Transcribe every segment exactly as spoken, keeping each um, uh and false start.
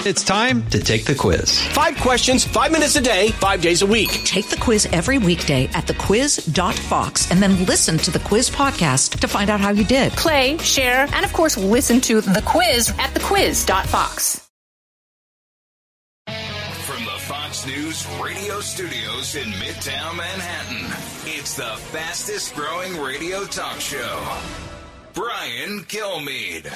It's time to take the quiz. Five questions, five minutes a day, five days a week. Take the quiz every weekday at the quiz dot fox and then listen to the quiz podcast to find out how you did. Play, share, and of course, listen to the quiz at the quiz dot fox. From the Fox News radio studios in Midtown Manhattan, it's the fastest growing radio talk show. Brian Kilmeade.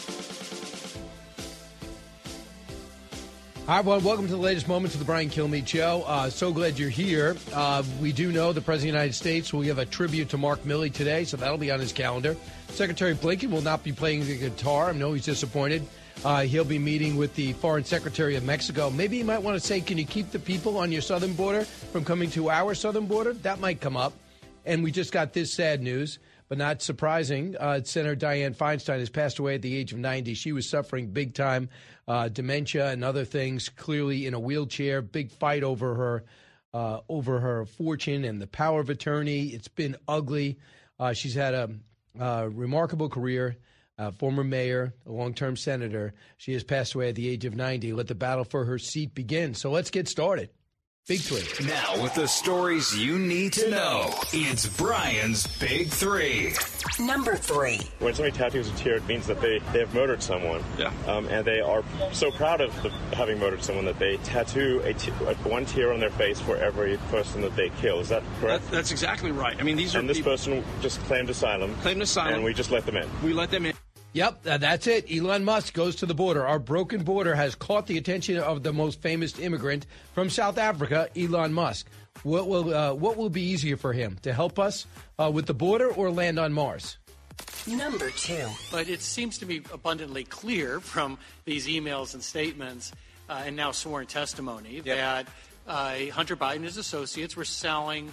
Hi, everyone. Welcome to the latest moments of the Brian Kilmeade Show. Uh, so glad you're here. Uh, we do know the President of the United States will give a tribute to Mark Milley today, so that'll be on his calendar. Secretary Blinken will not be playing the guitar. I know he's disappointed. Uh, he'll be meeting with the Foreign Secretary of Mexico. Maybe you might want to say, can you keep the people on your southern border from coming to our southern border? That might come up. And we just got this sad news, but not surprising. Uh, Senator Dianne Feinstein has passed away at the age of ninety. She was suffering big time uh, dementia and other things, clearly in a wheelchair. Big fight over her uh, over her fortune and the power of attorney. It's been ugly. Uh, she's had a, a remarkable career. Uh, former mayor, a long-term senator. She has passed away at the age of ninety. Let the battle for her seat begin. So let's get started. Big Three. Now with the stories you need to know, it's Brian's Big Three. Number three. When somebody tattoos a tear, it means that they, they have murdered someone. Yeah. Um, and they are so proud of the, having murdered someone that they tattoo a t- one tear on their face for every person that they kill. Is that correct? That, that's exactly right. I mean, these are And this people, person just claimed asylum. Claimed asylum. And we just let them in. We let them in. Yep, uh, that's it. Elon Musk goes to the border. Our broken border has caught the attention of the most famous immigrant from South Africa, Elon Musk. What will uh, what will be easier for him, to help us uh, with the border or land on Mars? Number two. But it seems to be abundantly clear from these emails and statements uh, and now sworn testimony Yep. that uh, Hunter Biden and his associates were selling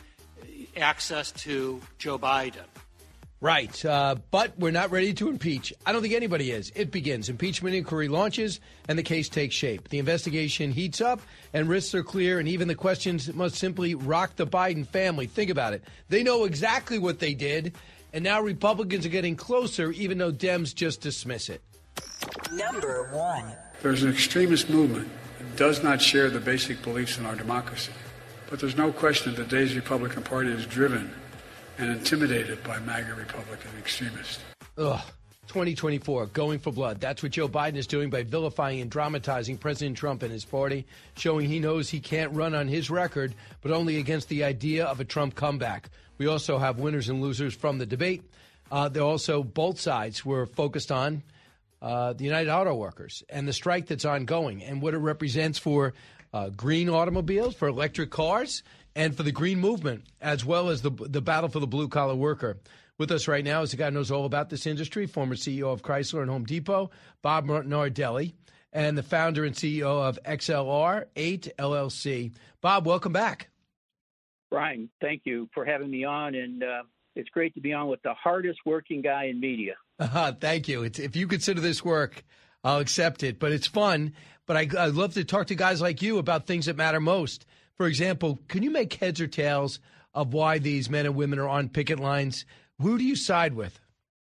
access to Joe Biden. Right, uh, but we're not ready to impeach. I don't think anybody is. It begins. Impeachment inquiry launches, and the case takes shape. The investigation heats up, and risks are clear, and even the questions must simply rock the Biden family. Think about it. They know exactly what they did, and now Republicans are getting closer, even though Dems just dismiss it. Number one. There's an extremist movement that does not share the basic beliefs in our democracy. But there's no question that today's Republican Party is driven and intimidated by MAGA Republican extremists. Ugh. twenty twenty-four, going for blood. That's what Joe Biden is doing by vilifying and dramatizing President Trump and his party, showing he knows he can't run on his record, but only against the idea of a Trump comeback. We also have winners and losers from the debate. Uh, there also, both sides were focused on uh, the United Auto Workers and the strike that's ongoing and what it represents for uh, green automobiles, for electric cars, and for the green movement, as well as the the battle for the blue-collar worker. With us right now is a guy who knows all about this industry, former C E O of Chrysler and Home Depot, Bob Nardelli, and the founder and C E O of X L R eight L L C. Bob, welcome back. Brian, thank you for having me on, and uh, it's great to be on with the hardest working guy in media. Uh, thank you. It's, if you consider this work, I'll accept it. But it's fun. But I, I love to talk to guys like you about things that matter most. For example, can you make heads or tails of why these men and women are on picket lines? Who do you side with?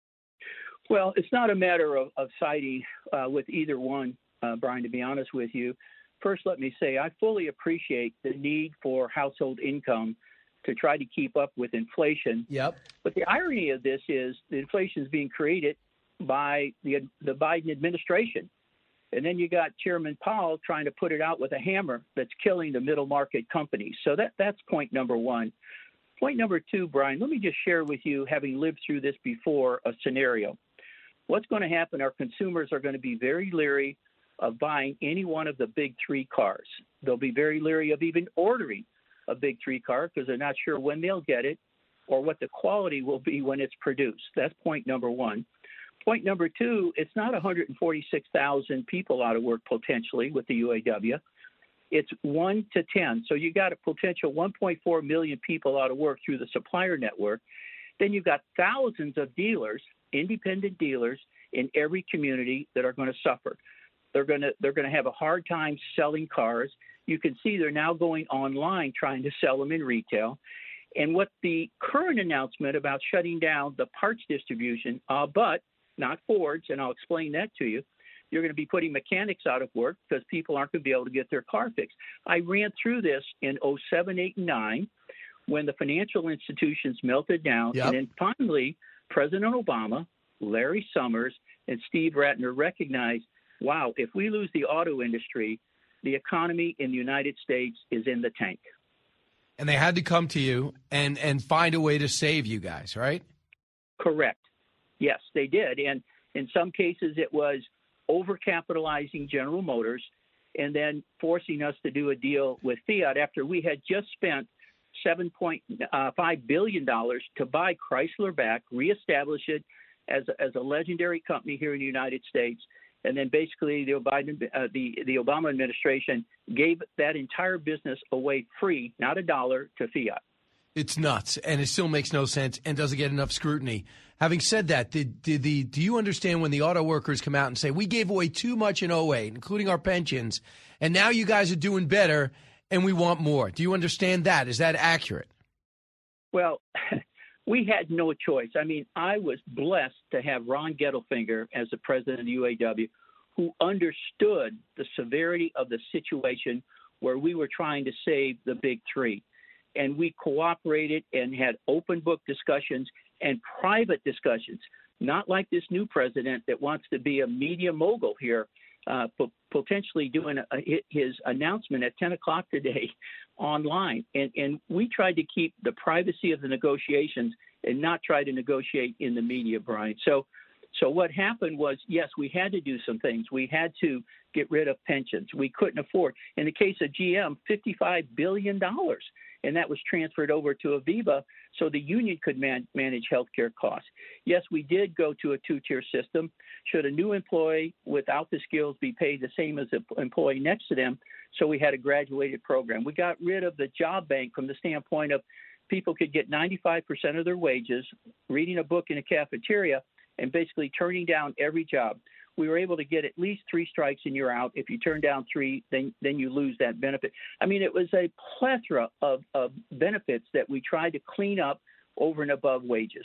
Well, it's not a matter of, of siding uh, with either one, uh, Brian, to be honest with you. First, let me say I fully appreciate the need for household income to try to keep up with inflation. Yep. But the irony of this is the inflation is being created by the, the Biden administration. And then you got Chairman Powell trying to put it out with a hammer that's killing the middle market companies. So that that's point number one. Point number two, Brian, let me just share with you, having lived through this before, a scenario. What's going to happen? Our consumers are going to be very leery of buying any one of the big three cars. They'll be very leery of even ordering a big three car because they're not sure when they'll get it or what the quality will be when it's produced. That's point number one. Point number two, it's not one hundred forty-six thousand people out of work potentially with the U A W. It's one to ten. So you got a potential one point four million people out of work through the supplier network. Then you've got thousands of dealers, independent dealers in every community that are going to suffer. They're going to they're going to have a hard time selling cars. You can see they're now going online trying to sell them in retail. And what the current announcement about shutting down the parts distribution, uh, but not Ford's, and I'll explain that to you, you're going to be putting mechanics out of work because people aren't going to be able to get their car fixed. I ran through this in oh seven, eight, and nine when the financial institutions melted down. Yep. And then finally, President Obama, Larry Summers, and Steve Ratner recognized, wow, if we lose the auto industry, the economy in the United States is in the tank. And they had to come to you and, and find a way to save you guys, right? Correct. Yes, they did. And in some cases, it was overcapitalizing General Motors and then forcing us to do a deal with Fiat after we had just spent seven point five billion dollars to buy Chrysler back, reestablish it as a, as a legendary company here in the United States. And then basically the Biden, uh, the, the Obama administration gave that entire business away free, not a dollar, to Fiat. It's nuts, and it still makes no sense and doesn't get enough scrutiny. Having said that, did, did the do you understand when the auto workers come out and say, we gave away too much in oh eight, including our pensions, and now you guys are doing better and we want more? Do you understand that? Is that accurate? Well, we had no choice. I mean, I was blessed to have Ron Gettelfinger as the president of the U A W, who understood the severity of the situation where we were trying to save the big three. And we cooperated and had open book discussions and private discussions, not like this new president that wants to be a media mogul here, uh, potentially doing a, his announcement at ten o'clock today online. And, and we tried to keep the privacy of the negotiations and not try to negotiate in the media, Brian. So, so what happened was, yes, we had to do some things. We had to get rid of pensions. We couldn't afford. In the case of G M, fifty-five billion dollars. And that was transferred over to Aviva so the union could man- manage healthcare costs. Yes, we did go to a two-tier system. Should a new employee without the skills be paid the same as an employee next to them? So we had a graduated program. We got rid of the job bank from the standpoint of people could get ninety-five percent of their wages, reading a book in a cafeteria, and basically turning down every job. We were able to get at least three strikes and you're out. If you turn down three, then then you lose that benefit. I mean, it was a plethora of, of benefits that we tried to clean up over and above wages.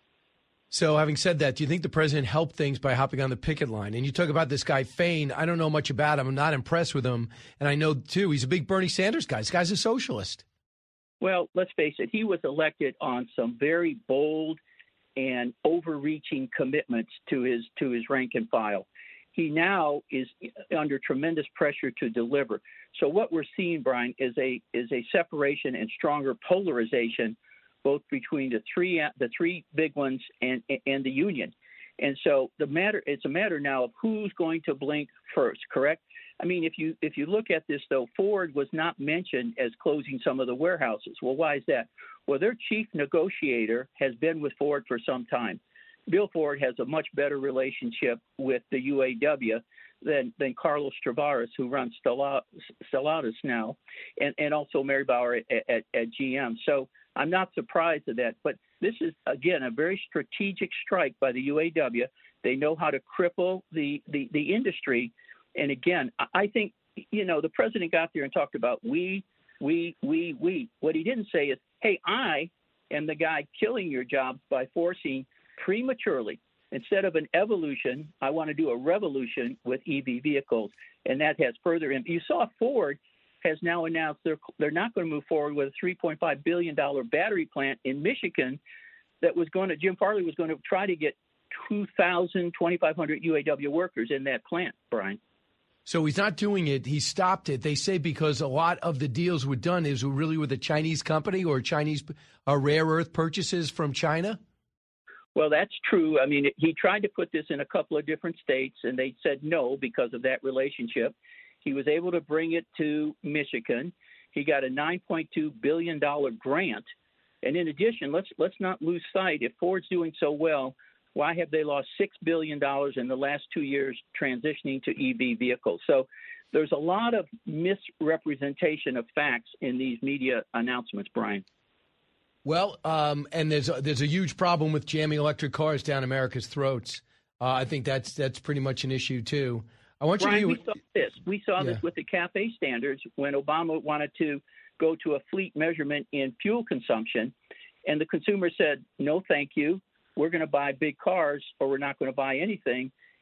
So having said that, do you think the president helped things by hopping on the picket line? And you talk about this guy, Fain. I don't know much about him. I'm not impressed with him. And I know, too, he's a big Bernie Sanders guy. This guy's a socialist. Well, let's face it. He was elected on some very bold and overreaching commitments to his to his rank and file. He now is under tremendous pressure to deliver. So what we're seeing, Brian, is a is a separation and stronger polarization, both between the three the three big ones and and the union. And so the matter it's a matter now of who's going to blink first. Correct? I mean, if you if you look at this, though, Ford was not mentioned as closing some of the warehouses. Well, why is that? Well, their chief negotiator has been with Ford for some time. Bill Ford has a much better relationship with the U A W than, than Carlos Tavares, who runs Stellantis now, and, and also Mary Bauer at, at, at G M. So I'm not surprised at that. But this is, again, a very strategic strike by the U A W. They know how to cripple the, the, the industry. And again, I think, you know, the president got there and talked about we, we, we, we. What he didn't say is, hey, I am the guy killing your jobs by forcing prematurely. Instead of an evolution, I want to do a revolution with E V vehicles. And that has further – you saw Ford has now announced they're, they're not going to move forward with a three point five billion dollars battery plant in Michigan that was going to – Jim Farley was going to try to get two thousand, twenty-five hundred U A W workers in that plant, Brian. So he's not doing it. He stopped it. They say because a lot of the deals were done is really with a Chinese company or Chinese uh, rare earth purchases from China? Well, that's true. I mean, he tried to put this in a couple of different states, and they said no because of that relationship. He was able to bring it to Michigan. He got a nine point two billion dollars grant. And in addition, let's let's not lose sight. If Ford's doing so well, why have they lost six billion dollars in the last two years transitioning to E V vehicles? So there's a lot of misrepresentation of facts in these media announcements, Brian. Well, um, and there's a, there's a huge problem with jamming electric cars down America's throats. Uh, I think that's that's pretty much an issue, too. I want Brian, you to... we saw this. We saw yeah. this with the CAFE standards when Obama wanted to go to a fleet measurement in fuel consumption, and the consumer said, no, thank you. We're going to buy big cars or we're not going to buy anything.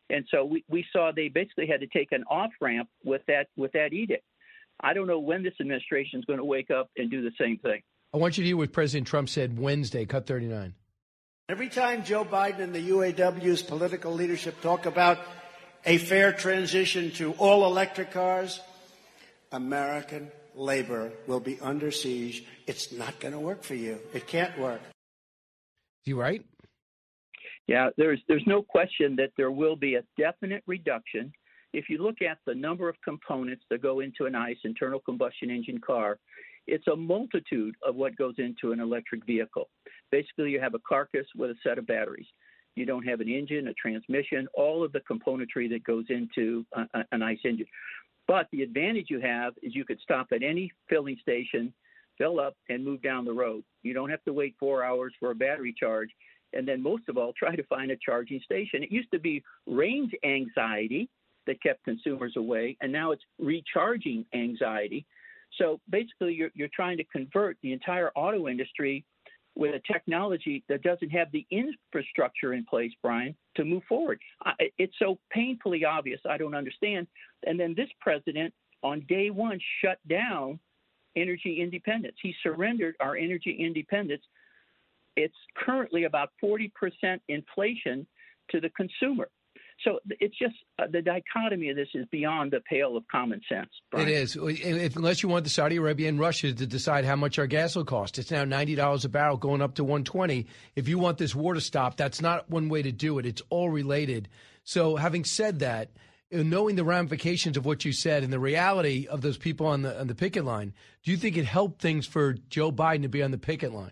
And so we, we saw they basically had to take an off-ramp with that with that edict. I don't know when this administration is going to wake up and do the same thing. I want you to hear what President Trump said Wednesday, cut thirty-nine. Every time Joe Biden and the U A W's political leadership talk about a fair transition to all electric cars, American labor will be under siege. It's not going to work for you. It can't work. You right? Yeah, there's there's no question that there will be a definite reduction. If you look at the number of components that go into an ICE, internal combustion engine car, it's a multitude of what goes into an electric vehicle. Basically, you have a carcass with a set of batteries. You don't have an engine, a transmission, all of the componentry that goes into a, a, an ICE engine. But the advantage you have is you could stop at any filling station, fill up, and move down the road. You don't have to wait four hours for a battery charge. And then most of all, try to find a charging station. It used to be range anxiety that kept consumers away, and now it's recharging anxiety. So basically, you're, you're trying to convert the entire auto industry with a technology that doesn't have the infrastructure in place, Brian, to move forward. I, it's so painfully obvious. I don't understand. And then this president, on day one, shut down energy independence. He surrendered our energy independence. It's currently about forty percent inflation to the consumer. So it's just uh, the dichotomy of this is beyond the pale of common sense, Brian. It is. If, unless you want the Saudi Arabia and Russia to decide how much our gas will cost. It's now ninety dollars a barrel going up to one hundred twenty dollars. If you want this war to stop, that's not one way to do it. It's all related. So having said that, knowing the ramifications of what you said and the reality of those people on the on the picket line, do you think it helped things for Joe Biden to be on the picket line?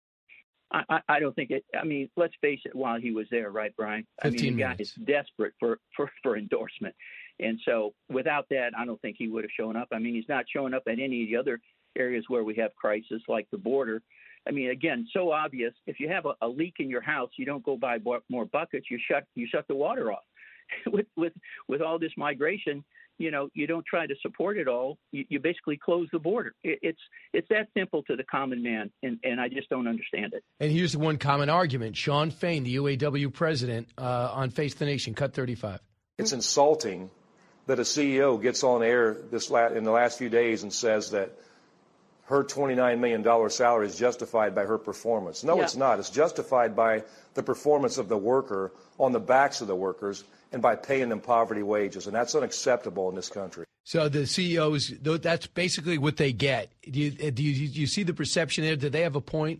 I, I don't think it. I mean, let's face it. While he was there, right, Brian? I mean, the guy is desperate for, for, for endorsement, and so without that, I don't think he would have shown up. I mean, he's not showing up at any of the other areas where we have crisis, like the border. I mean, again, so obvious. If you have a, a leak in your house, you don't go buy more buckets. You shut you shut the water off. with with with all this migration, you know, you don't try to support it all. You, you basically close the border. It, it's it's that simple to the common man, and, and I just don't understand it. And here's the one common argument. Sean Fain, the U A W president, uh, on Face the Nation, cut thirty-five. It's insulting that a C E O gets on air this la- in the last few days and says that her twenty-nine million dollars salary is justified by her performance. No, yeah. It's not. It's justified by the performance of the worker on the backs of the workers and by paying them poverty wages. And that's unacceptable in this country. So the C E Os, that's basically what they get. Do you, do you, do you see the perception there? Do they have a point?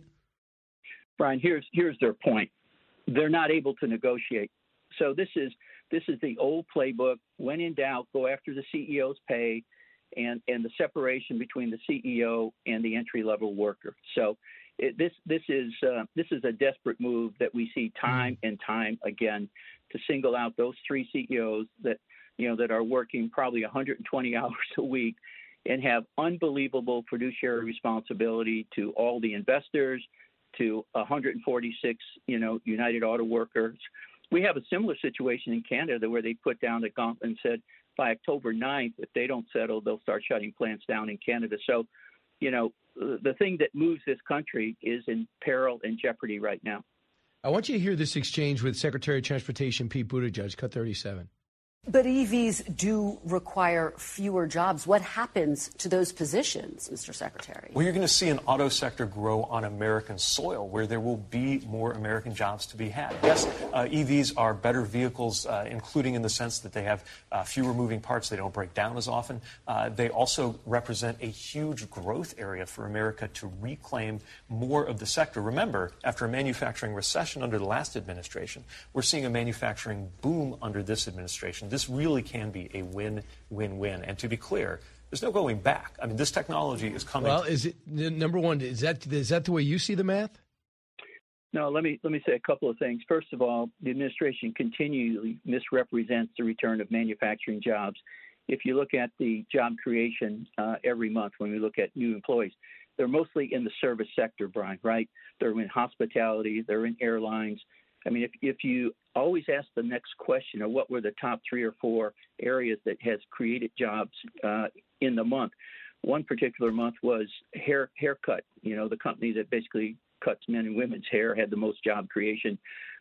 Brian, here's here's their point. They're not able to negotiate. So this is this is the old playbook. When in doubt, go after the C E O's pay and, and the separation between the C E O and the entry-level worker. So it, this this is uh, this is a desperate move that we see time and time again, to single out those three C E Os that, you know, that are working probably one hundred twenty hours a week and have unbelievable fiduciary responsibility to all the investors, to one hundred forty-six, you know, United Auto Workers. We have a similar situation in Canada where they put down the gauntlet and said by October ninth, if they don't settle, they'll start shutting plants down in Canada. So, you know, the thing that moves this country is in peril and jeopardy right now. I want you to hear this exchange with Secretary of Transportation Pete Buttigieg, cut thirty-seven. But E Vs do require fewer jobs. What happens to those positions, Mister Secretary? Well, you're going to see an auto sector grow on American soil where there will be more American jobs to be had. Yes, uh, E Vs are better vehicles, uh, including in the sense that they have uh, fewer moving parts. They don't break down as often. Uh, they also represent a huge growth area for America to reclaim more of the sector. Remember, after a manufacturing recession under the last administration, we're seeing a manufacturing boom under this administration. This really can be a win-win-win. And to be clear, there's no going back. I mean, this technology is coming. Well, is it, number one, is that is that the way you see the math? No, let me let me say a couple of things. First of all, the administration continually misrepresents the return of manufacturing jobs. If you look at the job creation uh, every month when we look at new employees, they're mostly in the service sector, Brian, right? They're in hospitality, they're in airlines. I mean, if, if you always ask the next question of what were the top three or four areas that has created jobs uh, in the month, one particular month was hair haircut. You know, the company that basically cuts men and women's hair had the most job creation.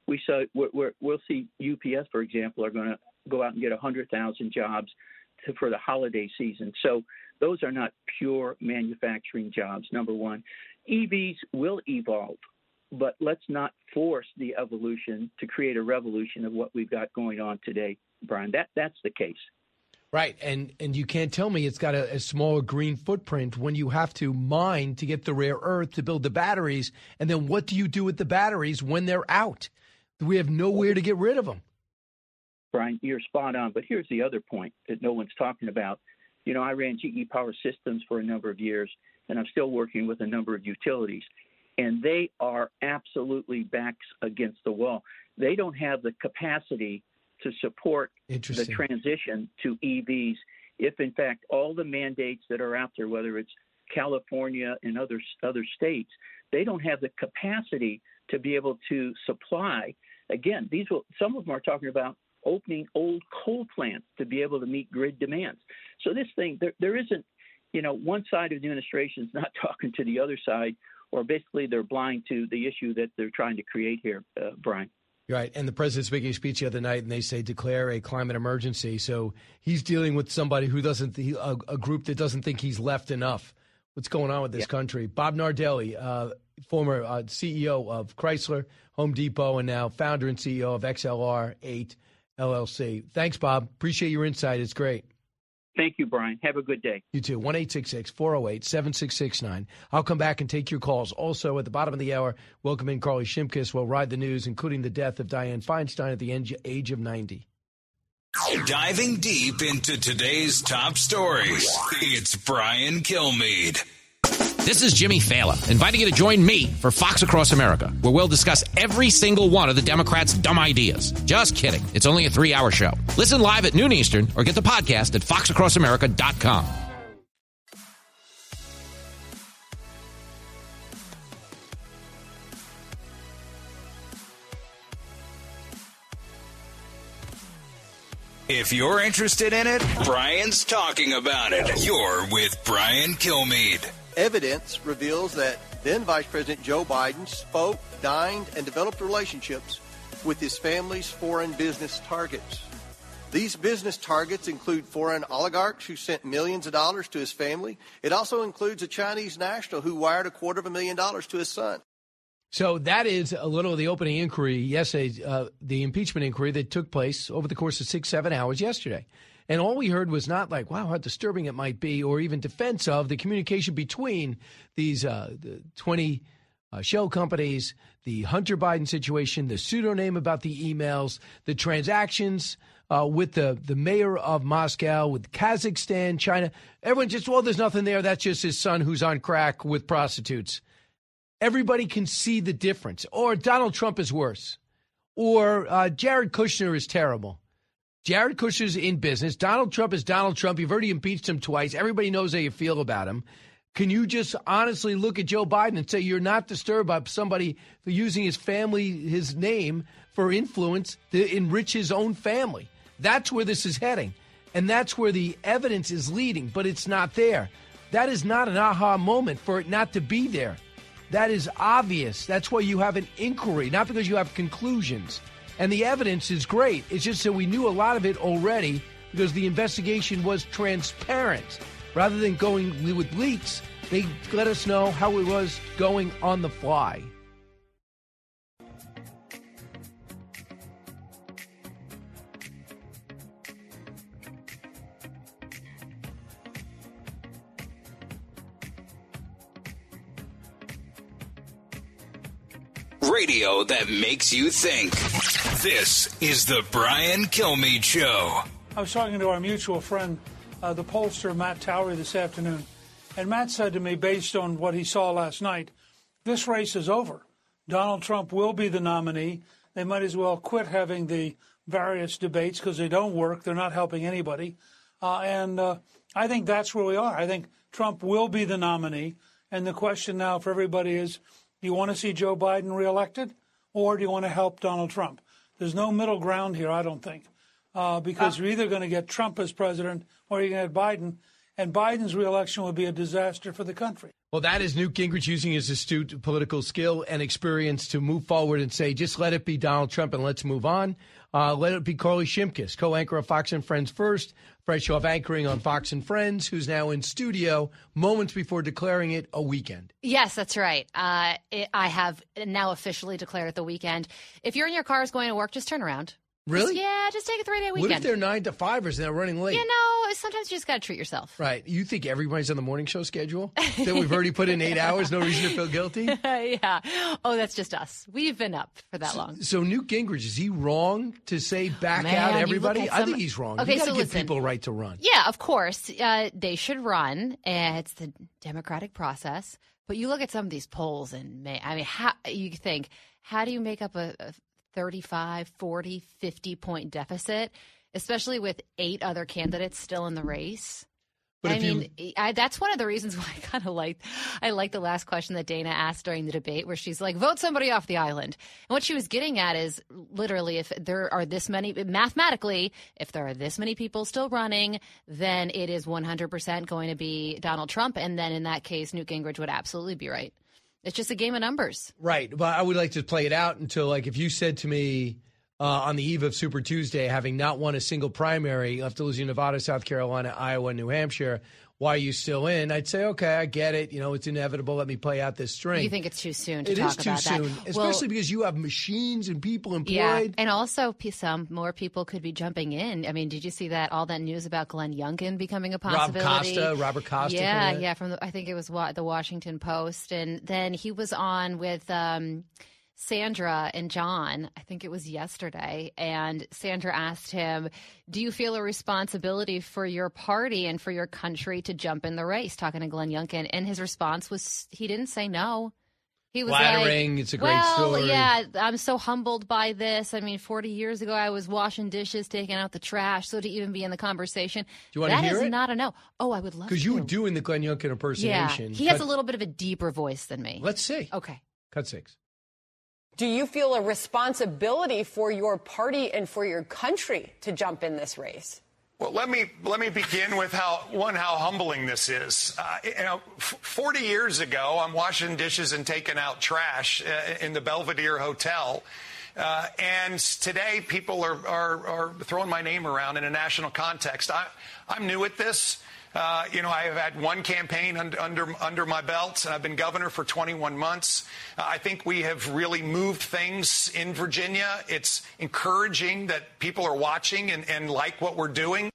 We saw we're, we're, we'll see U P S, for example, are going to go out and get one hundred thousand jobs to, for the holiday season. So those are not pure manufacturing jobs, number one. E Vs will evolve, but let's not force the evolution to create a revolution of what we've got going on today, Brian. That That's the case. Right, and and you can't tell me it's got a, a smaller green footprint when you have to mine to get the rare earth to build the batteries, and then what do you do with the batteries when they're out? We have nowhere to get rid of them. Brian, you're spot on, but here's the other point that no one's talking about. You know, I ran G E Power Systems for a number of years, and I'm still working with a number of utilities, and they are absolutely backs against the wall. They don't have the capacity to support the transition to E Vs if, in fact, all the mandates that are out there, whether it's California and other other states, they don't have the capacity to be able to supply. Again, these will, some of them are talking about opening old coal plants to be able to meet grid demands. So this thing, there, there isn't, you know, one side of the administration is not talking to the other side, or basically they're blind to the issue that they're trying to create here, uh, Brian. Right, and the president's making a speech the other night, and they say declare a climate emergency. So he's dealing with somebody who doesn't, he, a, a group that doesn't think he's left enough. What's going on with this yeah. country? Bob Nardelli, uh, former uh, C E O of Chrysler, Home Depot, and now founder and C E O of X L R eight L L C. Thanks, Bob. Appreciate your insight. It's great. Thank you, Brian. Have a good day. You too. one eight six six, four oh eight, seven six six nine. I'll come back and take your calls. Also, at the bottom of the hour, welcome in Carly Shimkus. We'll ride the news, including the death of Dianne Feinstein at the age of ninety. Diving deep into today's top stories, it's Brian Kilmeade. This is Jimmy Fallon, inviting you to join me for Fox Across America, where we'll discuss every single one of the Democrats' dumb ideas. Just kidding. It's only a three-hour show. Listen live at noon Eastern or get the podcast at fox across america dot com. If you're interested in it, Brian's talking about it. You're with Brian Kilmeade. Evidence reveals that then Vice President Joe Biden spoke, dined, and developed relationships with his family's foreign business targets. These business targets include foreign oligarchs who sent millions of dollars to his family. It also includes a Chinese national who wired a quarter of a million dollars to his son. So that is a little of the opening inquiry yesterday, uh, the impeachment inquiry that took place over the course of six, seven hours yesterday. And all we heard was not like, wow, how disturbing it might be, or even defense of the communication between these uh, the twenty uh, shell companies, the Hunter Biden situation, the pseudonym about the emails, the transactions uh, with the, the mayor of Moscow, with Kazakhstan, China. Everyone just, well, there's nothing there. That's just his son who's on crack with prostitutes. Everybody can see the difference. Or Donald Trump is worse. Or uh, Jared Kushner is terrible. Jared Kushner's in business. Donald Trump is Donald Trump. You've already impeached him twice. Everybody knows how you feel about him. Can you just honestly look at Joe Biden and say you're not disturbed by somebody for using his family, his name, for influence to enrich his own family? That's where this is heading. And that's where the evidence is leading, but it's not there. That is not an aha moment for it not to be there. That is obvious. That's why you have an inquiry, not because you have conclusions. And the evidence is great. It's just that we knew a lot of it already because the investigation was transparent. Rather than going with leaks, they let us know how it was going on the fly. Radio that makes you think. This is the Brian Kilmeade Show. I was talking to our mutual friend, uh, the pollster Matt Towery, this afternoon, and Matt said to me, based on what he saw last night, this race is over. Donald Trump will be the nominee. They might as well quit having the various debates because they don't work. They're not helping anybody. Uh, and uh, I think that's where we are. I think Trump will be the nominee. And the question now for everybody is, do you want to see Joe Biden reelected, or do you want to help Donald Trump? There's no middle ground here, I don't think, uh, because uh, you're either going to get Trump as president or you're going to get Biden. and Biden's reelection would be a disaster for the country. Well, that is Newt Gingrich using his astute political skill and experience to move forward and say, just let it be Donald Trump and let's move on. Uh, let it be Carly Shimkus, co-anchor of Fox and Friends First, fresh off anchoring on Fox and Friends, who's now in studio moments before declaring it a weekend. Yes, that's right. Uh, it, I have now officially declared it the weekend. If you're in your cars going to work, just turn around. Really? Just, yeah, just take a three-day weekend. What if they're nine to fivers and they're running late? You know, sometimes you just got to treat yourself. Right. You think everybody's on the morning show schedule? That we've already put in eight hours, no reason to feel guilty? Yeah. Oh, that's just us. We've been up for that so, long. So Newt Gingrich, is he wrong to say back Man, out you everybody? look at I some- think he's wrong. Okay, you got to so give listen. people a right to run. Yeah, of course. Uh, they should run. Uh, it's the democratic process. But you look at some of these polls, and man, I mean, how, you think, how do you make up a, a thirty-five, forty, fifty point deficit, especially with eight other candidates still in the race? But I if you- mean, I, that's one of the reasons why I kind of like, I like the last question that Dana asked during the debate, where she's like, vote somebody off the island. And what she was getting at is literally, if there are this many, mathematically, if there are this many people still running, then it is one hundred percent going to be Donald Trump. And then in that case, Newt Gingrich would absolutely be right. It's just a game of numbers. Right. But I would like to play it out until, like, if you said to me uh, on the eve of Super Tuesday, having not won a single primary after losing Nevada, South Carolina, Iowa, New Hampshire, why are you still in? I'd say, okay, I get it. You know, it's inevitable. Let me play out this string. You think it's too soon to It talk is too about soon, that? especially Well, because you have machines and people employed. yeah, and also p- some more people could be jumping in. I mean, did you see that all that news about Glenn Youngkin becoming a Rob possibility? Costa, Robert Costa. Yeah, coming in. yeah, from the, I think it was wa- the Washington Post, and then he was on with um, Sandra and John. I think it was yesterday, and Sandra asked him, "Do you feel a responsibility for your party and for your country to jump in the race?" Talking to Glenn Youngkin, and his response was he didn't say no. He was Flattering, like, it's a great well, story. yeah, I'm so humbled by this. I mean, forty years ago, I was washing dishes, taking out the trash. So to even be in the conversation, Do you want to that hear is it? not a no. Oh, I would love to. Because you were doing the Glenn Youngkin Yeah, impersonation. he has Cut- a little bit of a deeper voice than me. Let's see. Okay. Cut six. Do you feel a responsibility for your party and for your country to jump in this race? Well, let me let me begin with how one how humbling this is. Uh, you know, f- forty years ago, I'm washing dishes and taking out trash uh, in the Belvedere Hotel, uh, and today people are, are are throwing my name around in a national context. I I'm new at this. Uh, you know, I have had one campaign under, under under my belt, and I've been governor for twenty-one months. Uh, I think we have really moved things in Virginia. It's encouraging that people are watching and, and like what we're doing.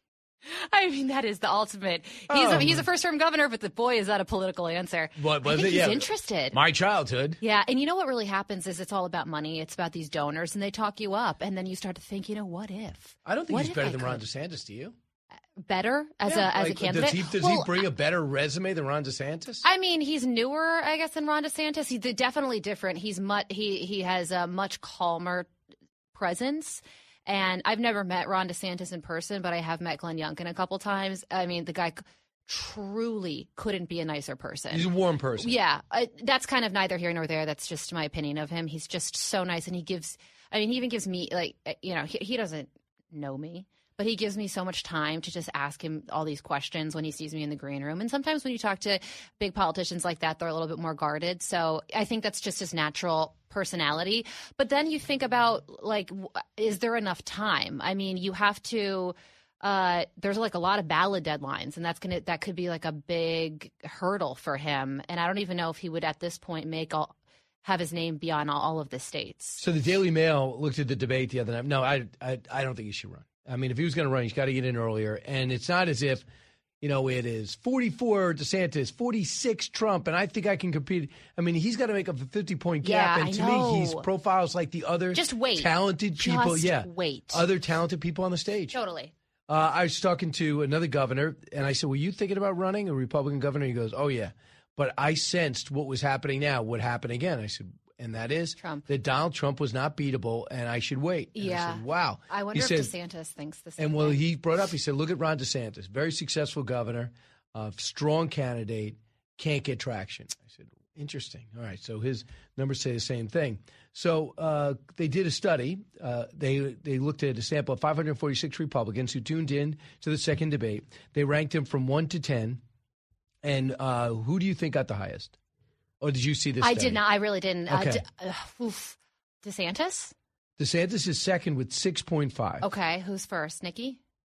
I mean, that is the ultimate. He's a, Um, he's a first-term governor, but the boy is that a political answer. What I was think it? he's Yeah. interested. My childhood. Yeah, and you know what really happens is it's all about money. It's about these donors, and they talk you up, and then you start to think, you know, what if? I don't think What he's if better I than could? Ron DeSantis, do you? Better as Yeah, a as like, a candidate. Does, he, does Well, he bring a better resume than Ron DeSantis? I mean, he's newer, I guess, than Ron DeSantis. He's definitely different. He's much he he has a much calmer presence. And I've never met Ron DeSantis in person, but I have met Glenn Youngkin a couple times. I mean, the guy c- truly couldn't be a nicer person. He's a warm person. Yeah, I, that's kind of neither here nor there. That's just my opinion of him. He's just so nice, and he gives. I mean, he even gives me like you know he, he doesn't know me. But he gives me so much time to just ask him all these questions when he sees me in the green room. And sometimes when you talk to big politicians like that, they're a little bit more guarded. So I think that's just his natural personality. But then you think about, like, w- is there enough time? I mean, you have to uh, – there's, like, a lot of ballot deadlines, and that's gonna that could be, like, a big hurdle for him. And I don't even know if he would at this point make all – have his name be on all, all of the states. So the Daily Mail looked at the debate the other night. No, I, I, I don't think he should run. I mean, if he was going to run, he's got to get in earlier. And it's not as if, you know, it is forty-four DeSantis, forty-six Trump, and I think I can compete. I mean, he's got to make up a fifty-point gap. Yeah, and I to know. me, he's profiles like the other Just wait. talented people. Just yeah, wait. Other talented people on the stage. Totally. Uh, I was talking to another governor, and I said, were you thinking about running, a Republican governor? He goes, oh, yeah. But I sensed what was happening now would happen again. I said, and that is Trump. that Donald Trump was not beatable, and I should wait. And Yeah. I said, wow. I wonder He if said- DeSantis thinks the same And well, thing. he brought up, he said, look at Ron DeSantis, very successful governor, uh, strong candidate, can't get traction. I said, Interesting. All right. So his numbers say the same thing. So uh, they did a study. Uh, they they looked at a sample of five hundred forty-six Republicans who tuned in to the second debate. They ranked them from one to ten. And uh, who do you think got the highest? Or did you see this? I study? did not. I really didn't. Okay. Uh, De- uh, oof. DeSantis? DeSantis is second with six point five. Okay. Who's first? Nikki?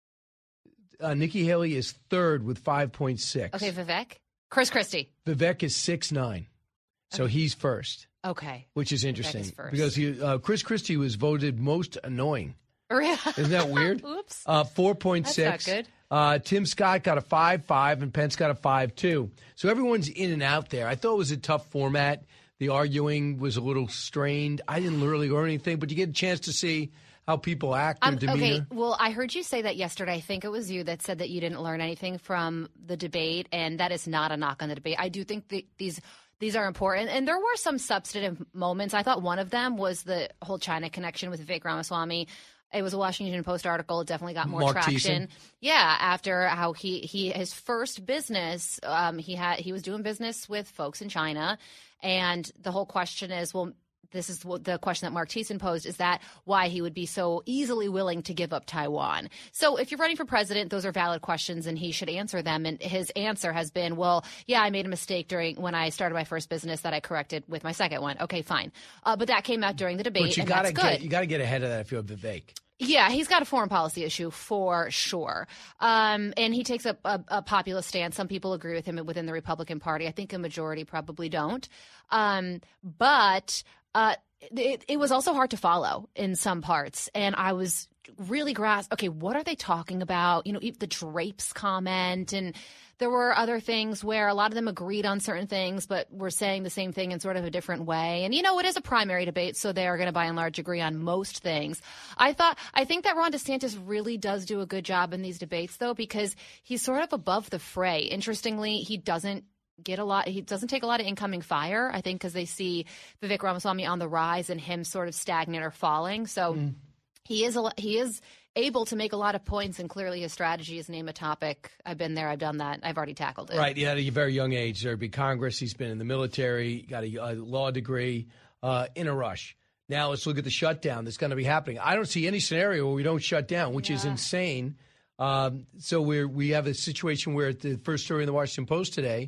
Uh, Nikki Haley is third with five point six. Okay. Vivek? Chris Christie. Vivek is six point nine. So Okay. he's first. Okay. Which is Vivek interesting is first. because he, uh, Chris Christie was voted most annoying. Really? Isn't that weird? Oops. Uh, four point six. That's not good. Uh, Tim Scott got a five point five, and Pence got a five point two. So everyone's in and out there. I thought it was a tough format. The arguing was a little strained. I didn't really learn anything, but you get a chance to see how people act, their Um, demeanor. okay, well, I heard you say that yesterday. I think it was you that said that you didn't learn anything from the debate, and that is not a knock on the debate. I do think that these these are important, and there were some substantive moments. I thought one of them was the whole China connection with Vivek Ramaswamy. It was a Washington Post article. It definitely got more Mark traction. Thiessen. Yeah, after how he he his first business, um, he had he was doing business with folks in China, and the whole question is, well, this is what the question that Mark Thiessen posed, is that why he would be so easily willing to give up Taiwan. So if you're running for president, those are valid questions and he should answer them. And his answer has been, well, yeah, I made a mistake during when I started my first business that I corrected with my second one. Okay, fine. Uh, but that came out during the debate, But you and gotta that's good. get you got to get ahead of that if you're Vivek. Yeah, he's got a foreign policy issue for sure. Um, and he takes a, a, a populist stance. Some people agree with him within the Republican Party. I think a majority probably don't. Um, but uh, it, it was also hard to follow in some parts. And I was really grasped, okay, what are they talking about? You know, the drapes comment, and there were other things where a lot of them agreed on certain things, but were saying the same thing in sort of a different way. And, you know, it is a primary debate, so they are going to by and large agree on most things. I thought, I think that Ron DeSantis really does do a good job in these debates, though, because he's sort of above the fray. Interestingly, he doesn't get a lot, he doesn't take a lot of incoming fire, I think, because they see Vivek Ramaswamy on the rise and him sort of stagnant or falling. So mm. he is, a, he is, able to make a lot of points, and clearly his strategy is name a topic. I've been there. I've done that. I've already tackled it. Right. He had a very young age. There'd be Congress. He's been in the military, got a, a law degree, uh, in a rush. Now let's look at the shutdown that's going to be happening. I don't see any scenario where we don't shut down, which yeah. is insane. Um, so we're, we have a situation where the first story in the Washington Post today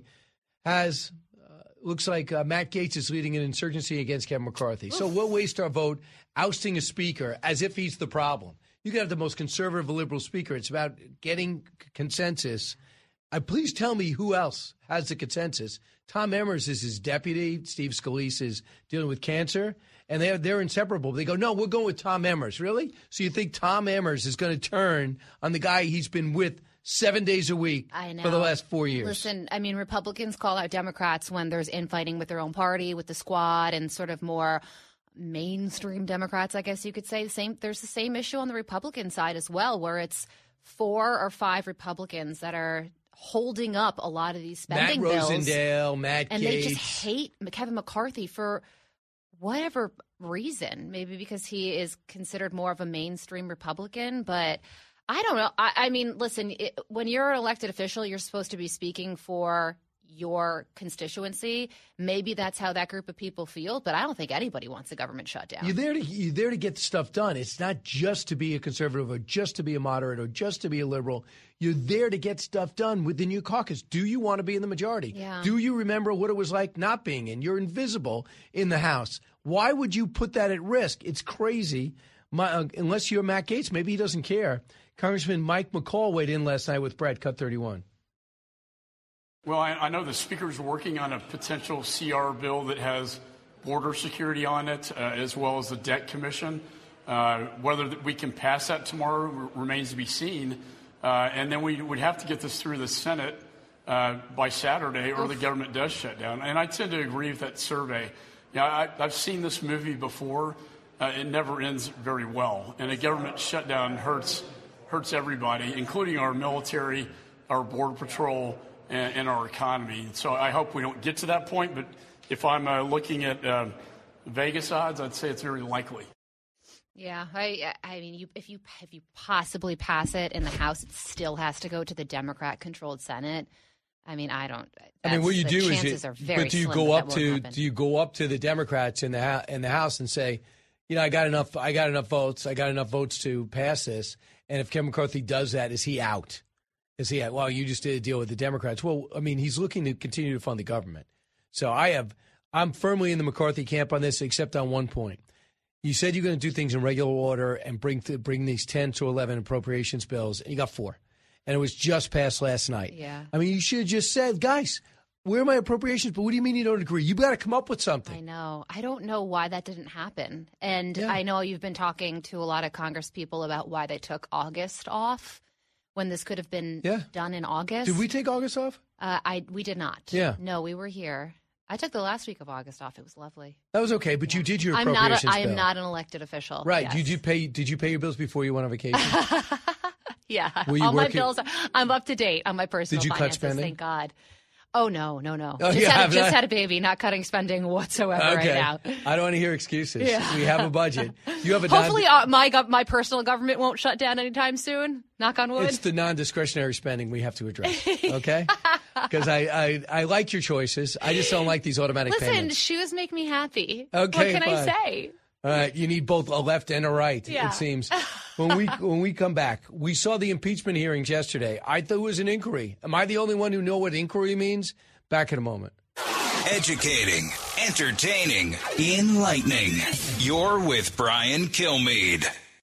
has uh, looks like uh, Matt Gaetz is leading an insurgency against Kevin McCarthy. Oof. So we'll waste our vote ousting a speaker as if he's the problem. You can have the most conservative liberal speaker. It's about getting consensus. Uh, please tell me who else has the consensus. Tom Emmer is his deputy. Steve Scalise is dealing with cancer. And they're, they're inseparable. They go, no, we're going with Tom Emmer. Really? So you think Tom Emmer is going to turn on the guy he's been with seven days a week I know. for the last four years? Listen, I mean, Republicans call out Democrats when there's infighting with their own party, with the squad, and sort of more mainstream Democrats, I guess you could say. The same. There's the same issue on the Republican side as well, where it's four or five Republicans that are holding up a lot of these spending Matt bills. Rosendale, Matt and Gaetz. they just hate Kevin McCarthy for whatever reason. Maybe because he is considered more of a mainstream Republican, but I don't know. I, I mean, listen, it, when you're an elected official, you're supposed to be speaking for your constituency. Maybe that's how that group of people feel, but I don't think anybody wants a government shutdown. You're there to you're there to get stuff done. It's not just to be a conservative or just to be a moderate or just to be a liberal. You're there to get stuff done within your caucus. Do you want to be in the majority? Yeah. Do you remember what it was like not being in? You're invisible in the House. Why would you put that at risk? It's crazy. My, uh, unless you're Matt Gaetz, maybe he doesn't care. Congressman Mike McCall weighed in last night with Brett, Cut thirty-one. Well, I, I know the Speaker's working on a potential C R bill that has border security on it, uh, as well as the debt commission. Uh, whether we can pass that tomorrow r- remains to be seen. Uh, and then we would have to get this through the Senate uh, by Saturday, or the government does shut down. And I tend to agree with that survey. Yeah, I, I've seen this movie before. Uh, it never ends very well. And a government shutdown hurts hurts everybody, including our military, our border patrol, and, and our economy. So I hope we don't get to that point. But if I'm uh, looking at uh, Vegas odds, I'd say it's very likely. Yeah, I I mean, you, if you if you possibly pass it in the House, it still has to go to the Democrat-controlled Senate. I mean, I don't. I mean, what you do is, it, but do you go up to do you go up to the Democrats in the in the House and say, you know, I got enough, I got enough votes, I got enough votes to pass this, and if Kevin McCarthy does that, is he out? Is he out? Well, you just did a deal with the Democrats. Well, I mean, he's looking to continue to fund the government. So I have, I'm firmly in the McCarthy camp on this, except on one point. You said you're going to do things in regular order and bring to, bring these ten to eleven appropriations bills, and you got four. And it was just passed last night. Yeah. I mean, you should have just said, guys, where are my appropriations? But what do you mean you don't agree? You've got to come up with something. I know. I don't know why that didn't happen. And yeah. I know you've been talking to a lot of Congress people about why they took August off when this could have been yeah. done in August. Did we take August off? Uh, I We did not. Yeah. No, we were here. I took the last week of August off. It was lovely. That was okay, but yeah. you did your I'm appropriations not a, I am bill. not an elected official. Right. Yes. Did you pay Did you pay your bills before you went on vacation? Yeah, Were you all working? my bills. I'm up to date on my personal Did you finances. cut spending? Thank God. Oh no, no, no. Oh, just yeah, had, just that? had a baby. Not cutting spending whatsoever Okay. right now. I don't want to hear excuses. Yeah. We have a budget. You have a Hopefully, non- uh, my gov- my personal government won't shut down anytime soon. Knock on wood. It's the non-discretionary spending we have to address. Okay, because I, I I like your choices. I just don't like these automatic Listen, payments. shoes make me happy. Okay, what can fine. I say? All right, you need both a left and a right, Yeah. it seems. When we when we come back, we saw the impeachment hearings yesterday. I thought it was an inquiry. Am I the only one who know what inquiry means? Back in a moment. Educating, entertaining, enlightening. You're with Brian Kilmeade.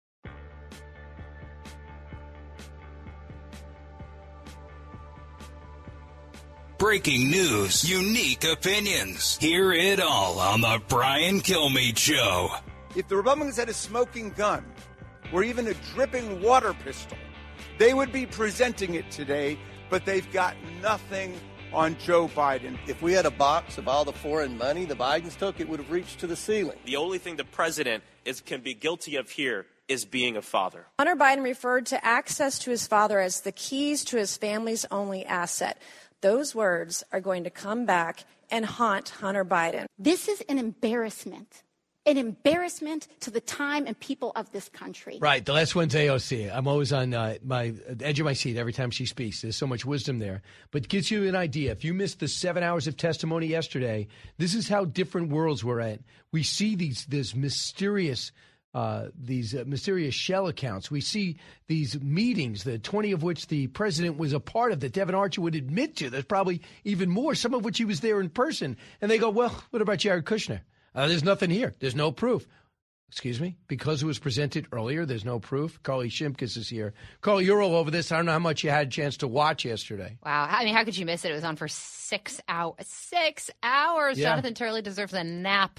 Breaking news, unique opinions. Hear it all on the Brian Kilmeade Show. If the Republicans had a smoking gun or even a dripping water pistol, they would be presenting it today, but they've got nothing on Joe Biden. If we had a box of all the foreign money the Bidens took, it would have reached to the ceiling. The only thing the president is can be guilty of here is being a father. Hunter Biden referred to access to his father as the keys to his family's only asset. Those words are going to come back and haunt Hunter Biden. This is an embarrassment. An embarrassment to the time and people of this country. Right. The last one's A O C. I'm always on uh, my edge of my seat every time she speaks. There's so much wisdom there. But it gives you an idea. If you missed the seven hours of testimony yesterday, this is how different worlds we're at. We see these this mysterious uh, these uh, mysterious shell accounts. We see these meetings, the twenty of which the president was a part of, that Devin Archer would admit to. There's probably even more, some of which he was there in person. And they go, well, what about Jared Kushner? Uh, there's nothing here. There's no proof. Excuse me? Because it was presented earlier, there's no proof? Carly Shimkus is here. Carly, you're all over this. I don't know how much you had a chance to watch yesterday. Wow. I mean, how could you miss it? It was on for six hours. Six hours. Yeah. Jonathan Turley deserves a nap.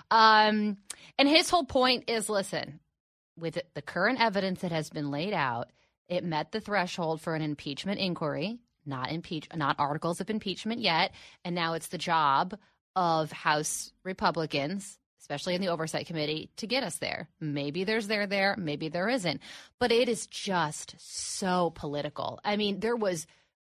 Um, and his whole point is, listen, with the current evidence that has been laid out, it met the threshold for an impeachment inquiry, not impeach, not articles of impeachment yet. And now it's the job of House Republicans, especially in the Oversight Committee, to get us there. Maybe there's there there, maybe there isn't. But it is just so political. I mean, there was,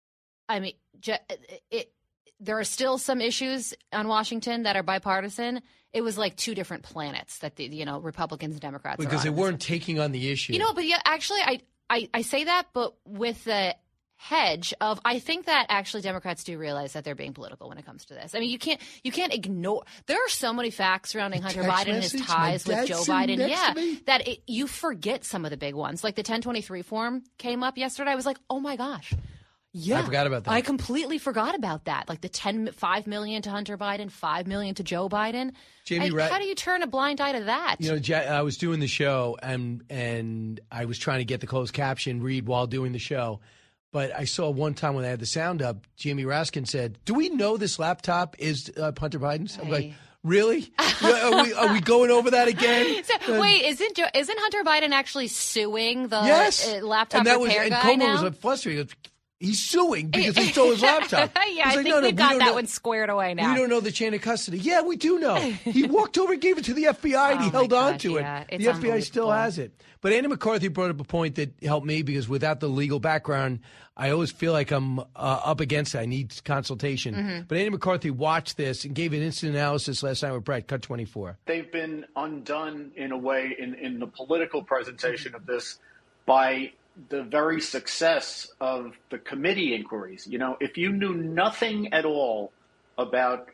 I mean, ju- it, there are still some issues on Washington that are bipartisan. It was like two different planets that the, you know, Republicans and Democrats Because are they on. weren't taking on the issue. You know, but yeah, actually, I, I, I say that, but with the hedge of, I think that actually Democrats do realize that they're being political when it comes to this. I mean, you can't you can't ignore. There are so many facts surrounding The Hunter text Biden and his message? ties My with dad's Joe sitting Biden. next Yeah, to me. that it, you forget some of the big ones. Like the ten twenty-three form came up yesterday. I was like, oh my gosh. Yeah, I forgot about that. I completely forgot about that. Like the ten, five million to Hunter Biden, five million to Joe Biden. Jamie I- Ra- how do you turn a blind eye to that? You know, Ja- I was doing the show, and and I was trying to get the closed caption read while doing the show. But I saw one time when I had the sound up, Jamie Raskin said, do we know this laptop is uh, Hunter Biden's? I'm like, really? Yeah, are, we, are we going over that again? So, wait, isn't Joe, isn't Hunter Biden actually suing the Yes. uh, laptop and that was, repair and guy Como now? was like flustered. He goes, he's suing because he stole his laptop. yeah, He's I like, think no, no, we've we got don't that know. one squared away now. We don't know the chain of custody. Yeah, we do know. He walked over and gave it to the F B I, and he Oh, my held on gosh, to it. yeah. It's The F B I still unbelievable. has it. But Andy McCarthy brought up a point that helped me because without the legal background, I always feel like I'm uh, up against it. I need consultation. Mhm. But Andy McCarthy watched this and gave an instant analysis last night with Brett, cut twenty-four. They've been undone in a way in, in the political presentation of this by the very success of the committee inquiries. You know, if you knew nothing at all about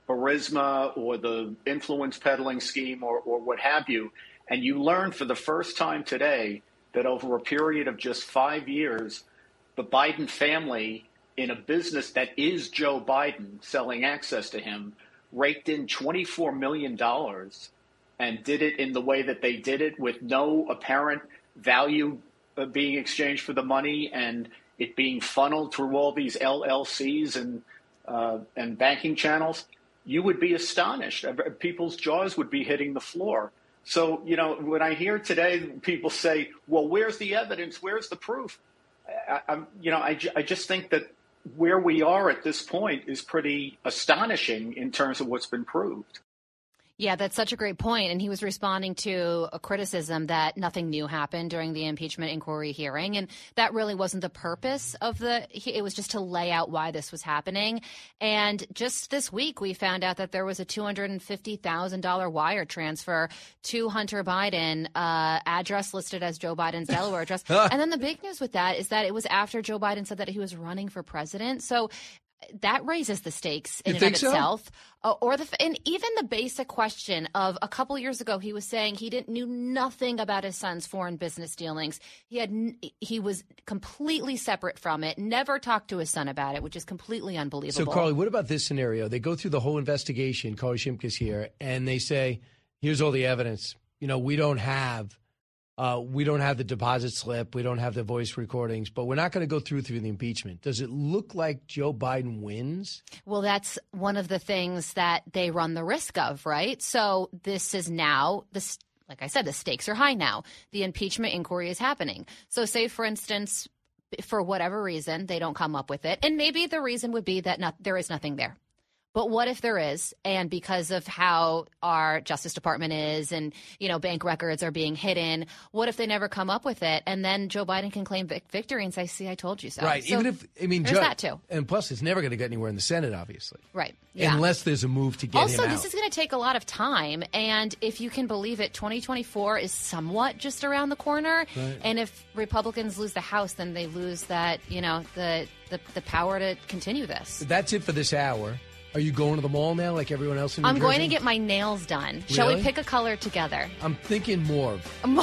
Burisma or the influence peddling scheme or, or what have you, and you learned for the first time today that over a period of just five years, the Biden family, in a business that is Joe Biden selling access to him, raked in twenty-four million dollars and did it in the way that they did it with no apparent value being exchanged for the money and it being funneled through all these L L Cs and uh, and banking channels, you would be astonished. People's jaws would be hitting the floor. So, you know, when I hear today people say, well, where's the evidence? Where's the proof? I, I'm, you know, I, ju- I just think that where we are at this point is pretty astonishing in terms of what's been proved. Yeah, that's such a great point. And he was responding to a criticism that nothing new happened during the impeachment inquiry hearing. And that really wasn't the purpose of the, it was just to lay out why this was happening. And just this week, we found out that there was a two hundred fifty thousand dollars wire transfer to Hunter Biden, uh, address listed as Joe Biden's Delaware address. And then the big news with that is that it was after Joe Biden said that he was running for president. So that raises the stakes in you and think of so? itself. Uh, or the and even the basic question of a couple years ago, he was saying he didn't knew nothing about his son's foreign business dealings. He had he was completely separate from it. Never talked to his son about it, which is completely unbelievable. So, Carly, what about this scenario? They go through the whole investigation. Carly Shimkus here, and they say, "Here's all the evidence. You know, we don't have." Uh, we don't have the deposit slip. We don't have the voice recordings, but we're not going to go through through the impeachment. Does it look like Joe Biden wins? Well, that's one of the things that they run the risk of, right? So this is now, this, like I said, the stakes are high now. The impeachment inquiry is happening. So say, for instance, for whatever reason, they don't come up with it. And maybe the reason would be that not, there is nothing there. But what if there is, and because of how our Justice Department is and, you know, bank records are being hidden, what if they never come up with it? And then Joe Biden can claim vic- victory and say, see, I told you so. Right. So Even if, I mean, there's Joe, that too. And plus, it's never going to get anywhere in the Senate, obviously. Right. Yeah. Unless there's a move to get also, him out. this is going to take a lot of time. And if you can believe it, twenty twenty-four is somewhat just around the corner. Right. And if Republicans lose the House, then they lose that, you know, the, the, the power to continue this. That's it for this hour. Are you going to the mall now like everyone else in New I'm Jersey? going to get my nails done. Shall Really? we pick a color together? I'm thinking mauve.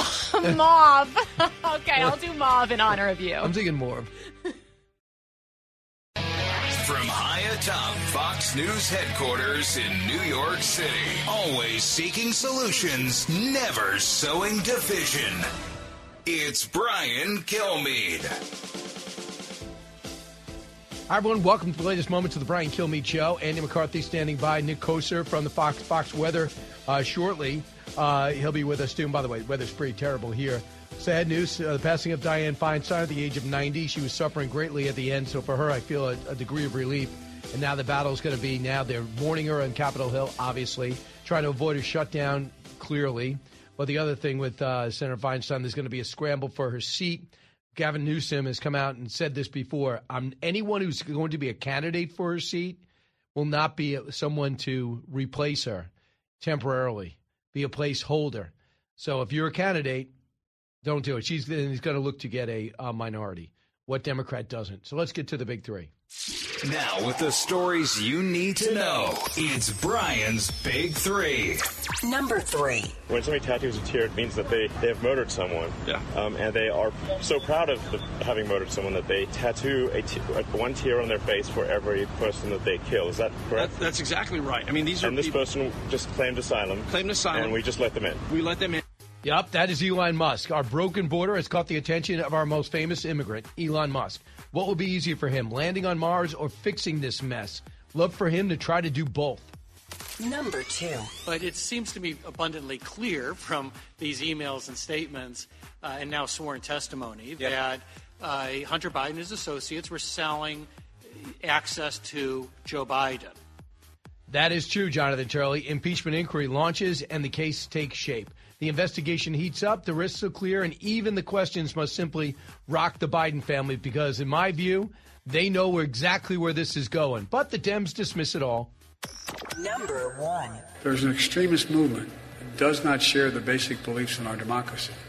Mauve. Okay, I'll do mauve in honor of you. I'm thinking mauve. From high atop Fox News headquarters in New York City, always seeking solutions, never sowing division. It's Brian Kilmeade. Hi, everyone. Welcome to the latest moments of the Brian Kilmeade Show. Andy McCarthy standing by. Nick Koser from the Fox Fox Weather uh, shortly. Uh, he'll be with us soon. By the way, weather's pretty terrible here. Sad news, uh, the passing of Dianne Feinstein at the age of ninety. She was suffering greatly at the end, so for her, I feel a, a degree of relief. And now the battle's going to be, now they're mourning her on Capitol Hill, obviously, trying to avoid a shutdown, clearly. But the other thing with uh, Senator Feinstein, there's going to be a scramble for her seat. Gavin Newsom has come out and said this before. Um, anyone who's going to be a candidate for her seat will not be someone to replace her temporarily, be a placeholder. So if you're a candidate, don't do it. She's going to look to get a, a minority. What Democrat doesn't? So let's get to the big three. Now, with the stories you need to know, it's Brian's Big Three. Number three. When somebody tattoos a tear, it means that they, they have murdered someone. Yeah. Um, and they are so proud of the, having murdered someone that they tattoo a t- one tear on their face for every person that they kill. Is that correct? That, that's exactly right. I mean, these are And this people, person just claimed asylum. Claimed asylum. And we just let them in. We let them in. Yep, that is Elon Musk. Our broken border has caught the attention of our most famous immigrant, Elon Musk. What will be easier for him, landing on Mars or fixing this mess? Love for him to try to do both. Number two. But it seems to me abundantly clear from these emails and statements uh, and now sworn testimony yep. that uh, Hunter Biden and his associates were selling access to Joe Biden. That is true, Jonathan Turley. Impeachment inquiry launches and the case takes shape. The investigation heats up, the risks are clear, and even the questions must simply rock the Biden family because, in my view, they know exactly where this is going. But the Dems dismiss it all. Number one. There's an extremist movement that does not share the basic beliefs in our democracy,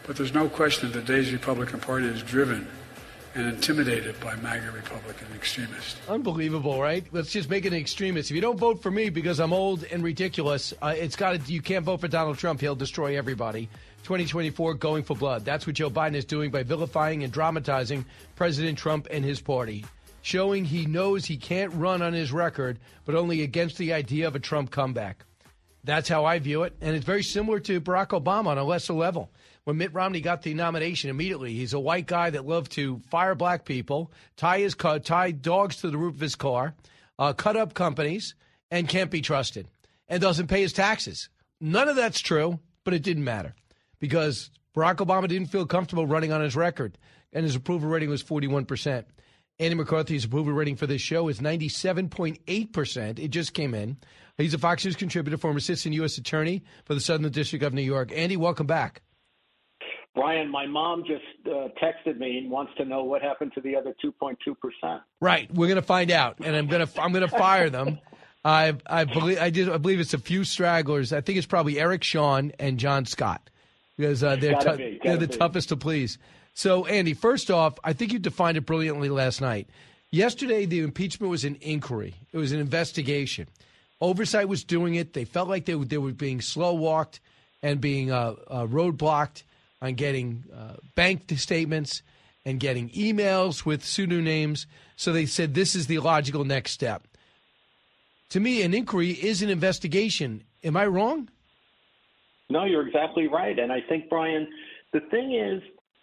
But there's no question that today's Republican Party is driven and intimidated by MAGA Republican extremists. Unbelievable, right? Let's just make it an extremist. If you don't vote for me because I'm old and ridiculous, uh, it's got to, you can't vote for Donald Trump. He'll destroy everybody. twenty twenty-four, going for blood. That's what Joe Biden is doing by vilifying and dramatizing President Trump and his party, showing he knows he can't run on his record, but only against the idea of a Trump comeback. That's how I view it, and it's very similar to Barack Obama on a lesser level. When Mitt Romney got the nomination immediately, he's a white guy that loved to fire black people, tie his car, tie dogs to the roof of his car, uh, cut up companies, and can't be trusted, and doesn't pay his taxes. None of that's true, but it didn't matter because Barack Obama didn't feel comfortable running on his record, and his approval rating was forty-one percent. Andy McCarthy's approval rating for this show is ninety-seven point eight percent. It just came in. He's a Fox News contributor, former assistant U S attorney for the Southern District of New York. Andy, welcome back. Brian, my mom just uh, texted me and wants to know what happened to the other two point two percent. Right, we're going to find out, and I'm going to I'm going to fire them. I I believe I did I believe it's a few stragglers. I think it's probably Eric Shawn and John Scott because uh, they're Gotta t- be, they're the be. toughest to please. So, Andy, first off, I think you defined it brilliantly last night. Yesterday, the impeachment was an inquiry. It was an investigation. Oversight was doing it. They felt like they were, they were being slow-walked and being uh, uh, roadblocked on getting uh, bank statements and getting emails with pseudonyms. So they said this is the logical next step. To me, an inquiry is an investigation. Am I wrong? No, you're exactly right. And I think, Brian, the thing is,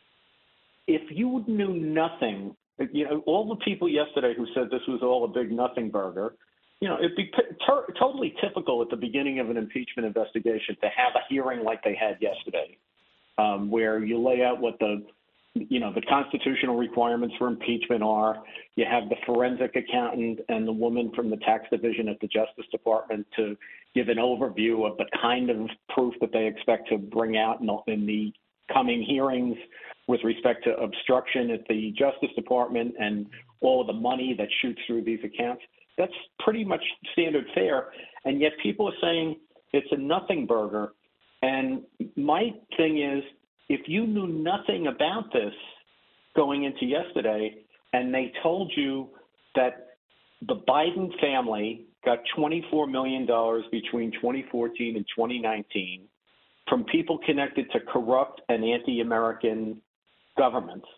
if you knew nothing, you know, all the people yesterday who said this was all a big nothing burger, you know, it'd be ter- totally typical at the beginning of an impeachment investigation to have a hearing like they had yesterday, um, where you lay out what the, you know, the constitutional requirements for impeachment are. You have the forensic accountant and the woman from the tax division at the Justice Department to give an overview of the kind of proof that they expect to bring out in the, in the coming hearings with respect to obstruction at the Justice Department and all of the money that shoots through these accounts. That's pretty much standard fare. And yet people are saying it's a nothing burger. And my thing is, if you knew nothing about this going into yesterday and they told you that the Biden family got twenty-four million dollars between twenty fourteen and twenty nineteen from people connected to corrupt and anti-American governments,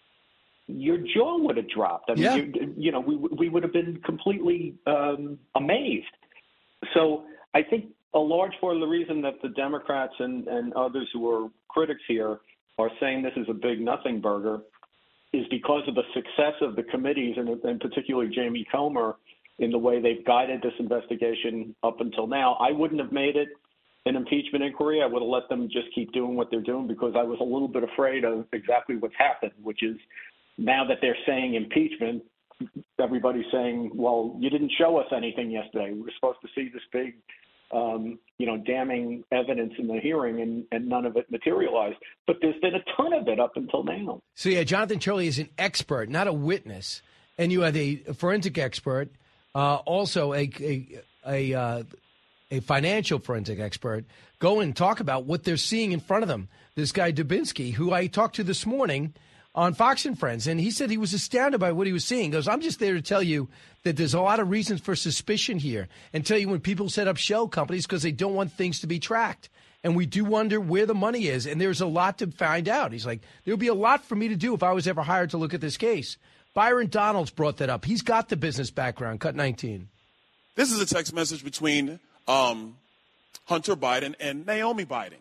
your jaw would have dropped. I mean, Yeah. you, you know, we we would have been completely um, amazed. So I think a large part of the reason that the Democrats and, and others who are critics here are saying this is a big nothing burger is because of the success of the committees and, and particularly Jamie Comer in the way they've guided this investigation up until now. I wouldn't have made it an impeachment inquiry. I would have let them just keep doing what they're doing because I was a little bit afraid of exactly what's happened, which is now that they're saying impeachment, everybody's saying, well, you didn't show us anything yesterday. We were supposed to see this big, um, you know, damning evidence in the hearing, and, and none of it materialized. But there's been a ton of it up until now. So, yeah, Jonathan Turley is an expert, not a witness. And you have a forensic expert, uh, also a, a, a, uh, a financial forensic expert, go and talk about what they're seeing in front of them. This guy Dubinsky, who I talked to this morning on Fox and Friends, and he said he was astounded by what he was seeing. He goes, I'm just there to tell you that there's a lot of reasons for suspicion here and tell you when people set up shell companies because they don't want things to be tracked. And we do wonder where the money is, and there's a lot to find out. He's like, there would be a lot for me to do if I was ever hired to look at this case. Byron Donalds brought that up. He's got the business background. Cut nineteen. This is a text message between um, Hunter Biden and Naomi Biden.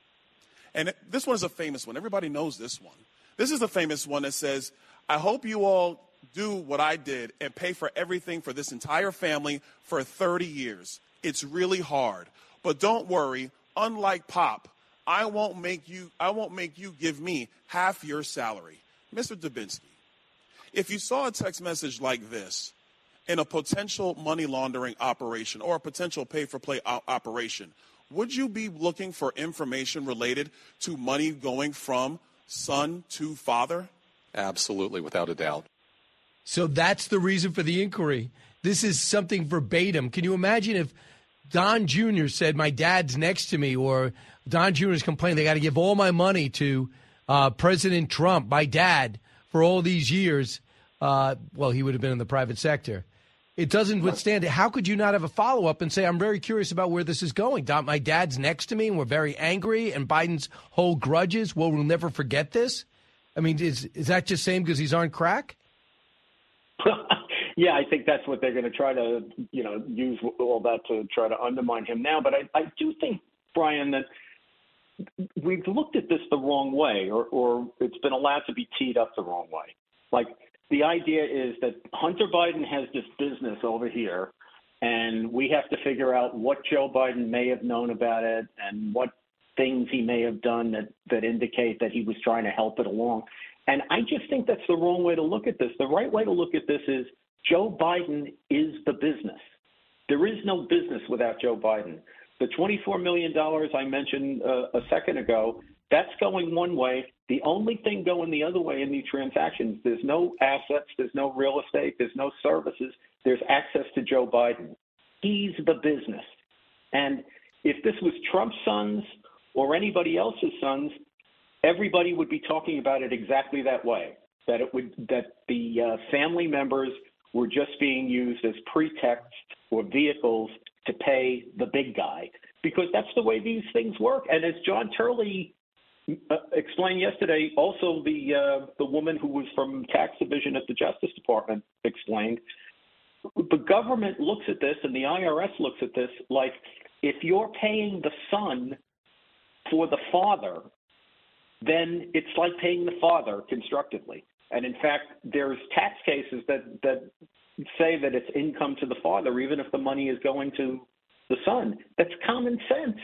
And it, this one is a famous one. Everybody knows this one. This is the famous one that says, I hope you all do what I did and pay for everything for this entire family for thirty years. It's really hard. But don't worry, unlike Pop, I won't make you I won't make you give me half your salary. Mister Dubinsky, if you saw a text message like this in a potential money laundering operation or a potential pay-for-play o- operation, would you be looking for information related to money going from son to father? Absolutely, without a doubt. So that's the reason for the inquiry. This is something verbatim. Can you imagine if Don Junior said, my dad's next to me, or Don Junior's complaining they got to give all my money to uh, President Trump, my dad, for all these years. Uh, well, he would have been in the private sector. It doesn't withstand it. How could you not have a follow-up and say, I'm very curious about where this is going? Don, my dad's next to me, and we're very angry, and Biden's whole grudges, well, we'll never forget this? I mean, is is that just saying because he's on crack? Yeah, I think that's what they're going to try to, you know, use all that to try to undermine him now. But I, I do think, Brian, that we've looked at this the wrong way, or, or it's been allowed to be teed up the wrong way. Like, the idea is that Hunter Biden has this business over here, and we have to figure out what Joe Biden may have known about it and what things he may have done that, that indicate that he was trying to help it along. And I just think that's the wrong way to look at this. The right way to look at this is Joe Biden is the business. There is no business without Joe Biden. The twenty-four million dollars I mentioned uh, a second ago, that's going one way. The only thing going the other way in these transactions, there's no assets, there's no real estate, there's no services, there's access to Joe Biden. He's the business. And if this was Trump's sons or anybody else's sons, everybody would be talking about it exactly that way, that it would that the uh, family members were just being used as pretext or vehicles to pay the big guy, because that's the way these things work. And as John Turley uh, explained yesterday, also the uh, the woman who was from tax division at the Justice Department explained, the government looks at this and the I R S looks at this like, if you're paying the son for the father, then it's like paying the father constructively. And in fact, there's tax cases that, that say that it's income to the father, even if the money is going to the son. That's common sense.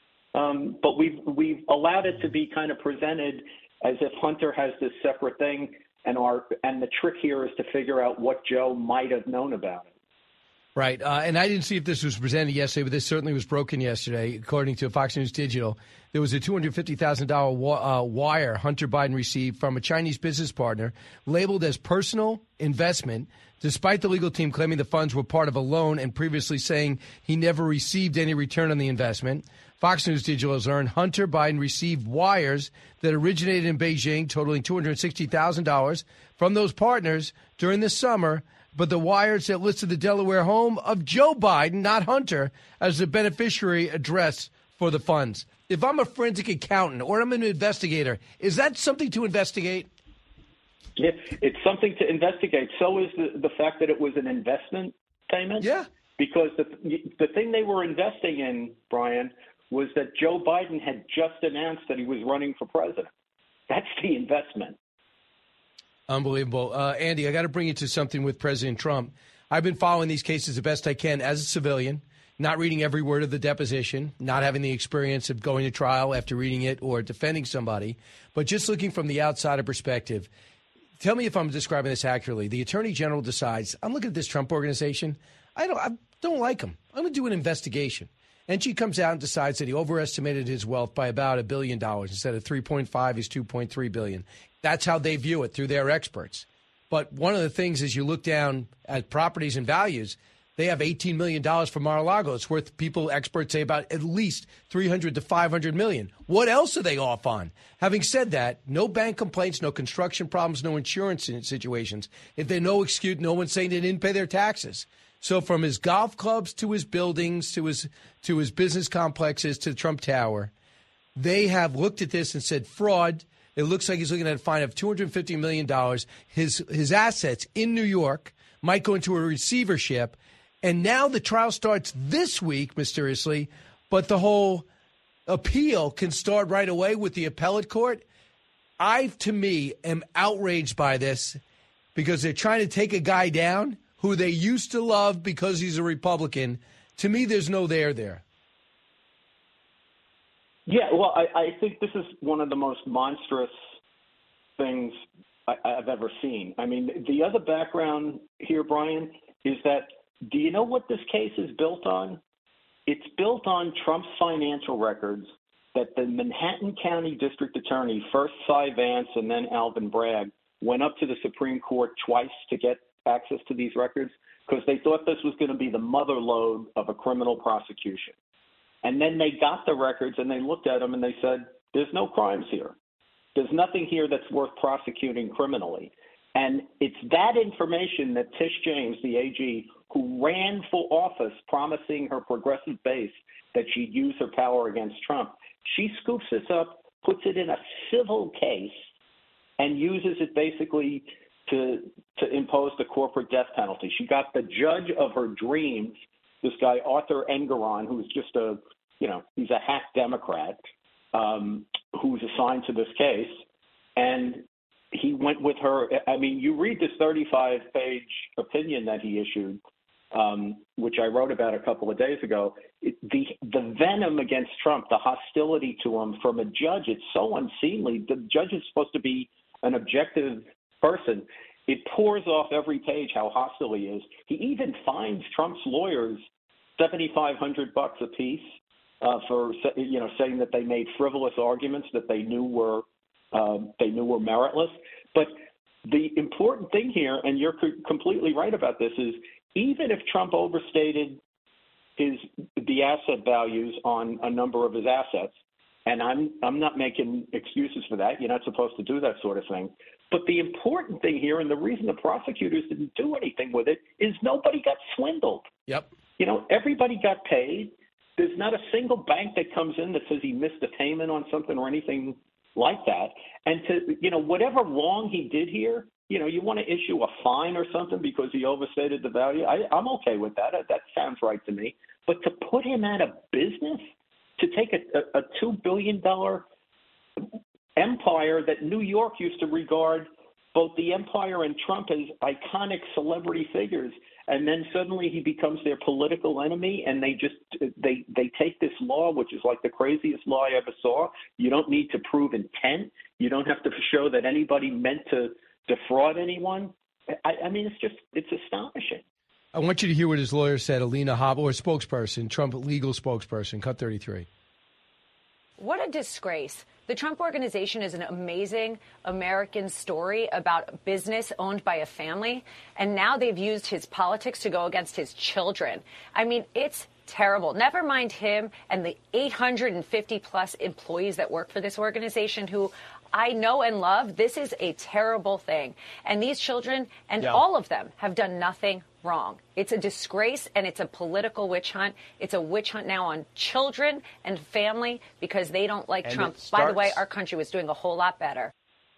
Um, but we've we've allowed it to be kind of presented as if Hunter has this separate thing, and our and the trick here is to figure out what Joe might have known about it. Right. Uh, and I didn't see if this was presented yesterday, but this certainly was broken yesterday. According to Fox News Digital, there was a two hundred fifty thousand dollars wa- uh, wire Hunter Biden received from a Chinese business partner labeled as personal investment, despite the legal team claiming the funds were part of a loan and previously saying he never received any return on the investment. Fox News Digital has learned Hunter Biden received wires that originated in Beijing totaling two hundred sixty thousand dollars from those partners during the summer, but the wires that listed the Delaware home of Joe Biden, not Hunter, as the beneficiary address for the funds. If I'm a forensic accountant or I'm an investigator, is that something to investigate? Yeah, it's something to investigate. So is the, the fact that it was an investment payment. Yeah. Because the the thing they were investing in, Brian, was that Joe Biden had just announced that he was running for president. That's the investment. Unbelievable. Uh, Andy, I got to bring you to something with President Trump. I've been following these cases the best I can as a civilian, not reading every word of the deposition, not having the experience of going to trial after reading it or defending somebody, but just looking from the outsider perspective. Tell me if I'm describing this accurately. The attorney general decides, I'm looking at this Trump organization. I don't, I don't like him. I'm going to do an investigation. And she comes out and decides that he overestimated his wealth by about a billion dollars. Instead of three point five, he's two point three billion. That's how they view it through their experts. But one of the things is you look down at properties and values, they have eighteen million dollars for Mar-a-Lago. It's worth, people, experts say, about at least three hundred to five hundred million. What else are they off on? Having said that, no bank complaints, no construction problems, no insurance situations. If they're no excuse, no one's saying they didn't pay their taxes. So from his golf clubs to his buildings to his to his business complexes to Trump Tower, they have looked at this and said fraud. It looks like he's looking at a fine of two hundred fifty million dollars. His his assets in New York might go into a receivership. And now the trial starts this week, mysteriously, but the whole appeal can start right away with the appellate court. I, to me, am outraged by this because they're trying to take a guy down who they used to love because he's a Republican. To me, there's no there there. Yeah, well, I, I think this is one of the most monstrous things I, I've ever seen. I mean, the other background here, Brian, is that, do you know what this case is built on? It's built on Trump's financial records that the Manhattan County District Attorney, first Cy Vance and then Alvin Bragg, went up to the Supreme Court twice to get access to these records because they thought this was going to be the mother lode of a criminal prosecution. And then they got the records and they looked at them and they said, there's no crimes here. There's nothing here that's worth prosecuting criminally. And it's that information that Tish James, the A G, who ran for office promising her progressive base that she'd use her power against Trump, she scoops this up, puts it in a civil case, and uses it basically to to impose the corporate death penalty. She got the judge of her dreams, this guy Arthur Engoron, who's just a, you know, he's a hack Democrat, um, who's assigned to this case, and he went with her. I mean, you read this thirty-five page opinion that he issued, um, which I wrote about a couple of days ago. It, the the venom against Trump, the hostility to him from a judge, it's so unseemly. The judge is supposed to be an objective person. It pours off every page how hostile he is. He even fines Trump's lawyers seventy-five hundred bucks a piece uh, for you know saying that they made frivolous arguments that they knew were uh, they knew were meritless. But the important thing here, and you're co- completely right about this, is even if Trump overstated his the asset values on a number of his assets, and I'm I'm not making excuses for that. You're not supposed to do that sort of thing. But the important thing here, and the reason the prosecutors didn't do anything with it, is nobody got swindled. Yep. You know, everybody got paid. There's not a single bank that comes in that says he missed a payment on something or anything like that. And to, you know, whatever wrong he did here, you know, you want to issue a fine or something because he overstated the value. I, I'm okay with that. That sounds right to me. But to put him out of business, to take a, a, a two billion dollars empire that New York used to regard both the empire and Trump as iconic celebrity figures, and then suddenly he becomes their political enemy, and they just they they take this law, which is like the craziest law I ever saw. You don't need to prove intent. You don't have to show that anybody meant to defraud anyone. I, I mean, it's just it's astonishing. I want you to hear what his lawyer said, Alina Habba, or spokesperson, Trump legal spokesperson, cut thirty-three. What a disgrace. The Trump Organization is an amazing American story about business owned by a family, and now they've used his politics to go against his children. I mean, it's terrible. Never mind him and the eight hundred fifty plus employees that work for this organization who I know and love. This is a terrible thing. And these children, and yeah. all of them, have done nothing wrong. It's a disgrace, and it's a political witch hunt. It's a witch hunt now on children and family because they don't like and Trump. Starts... By the way, our country was doing a whole lot better.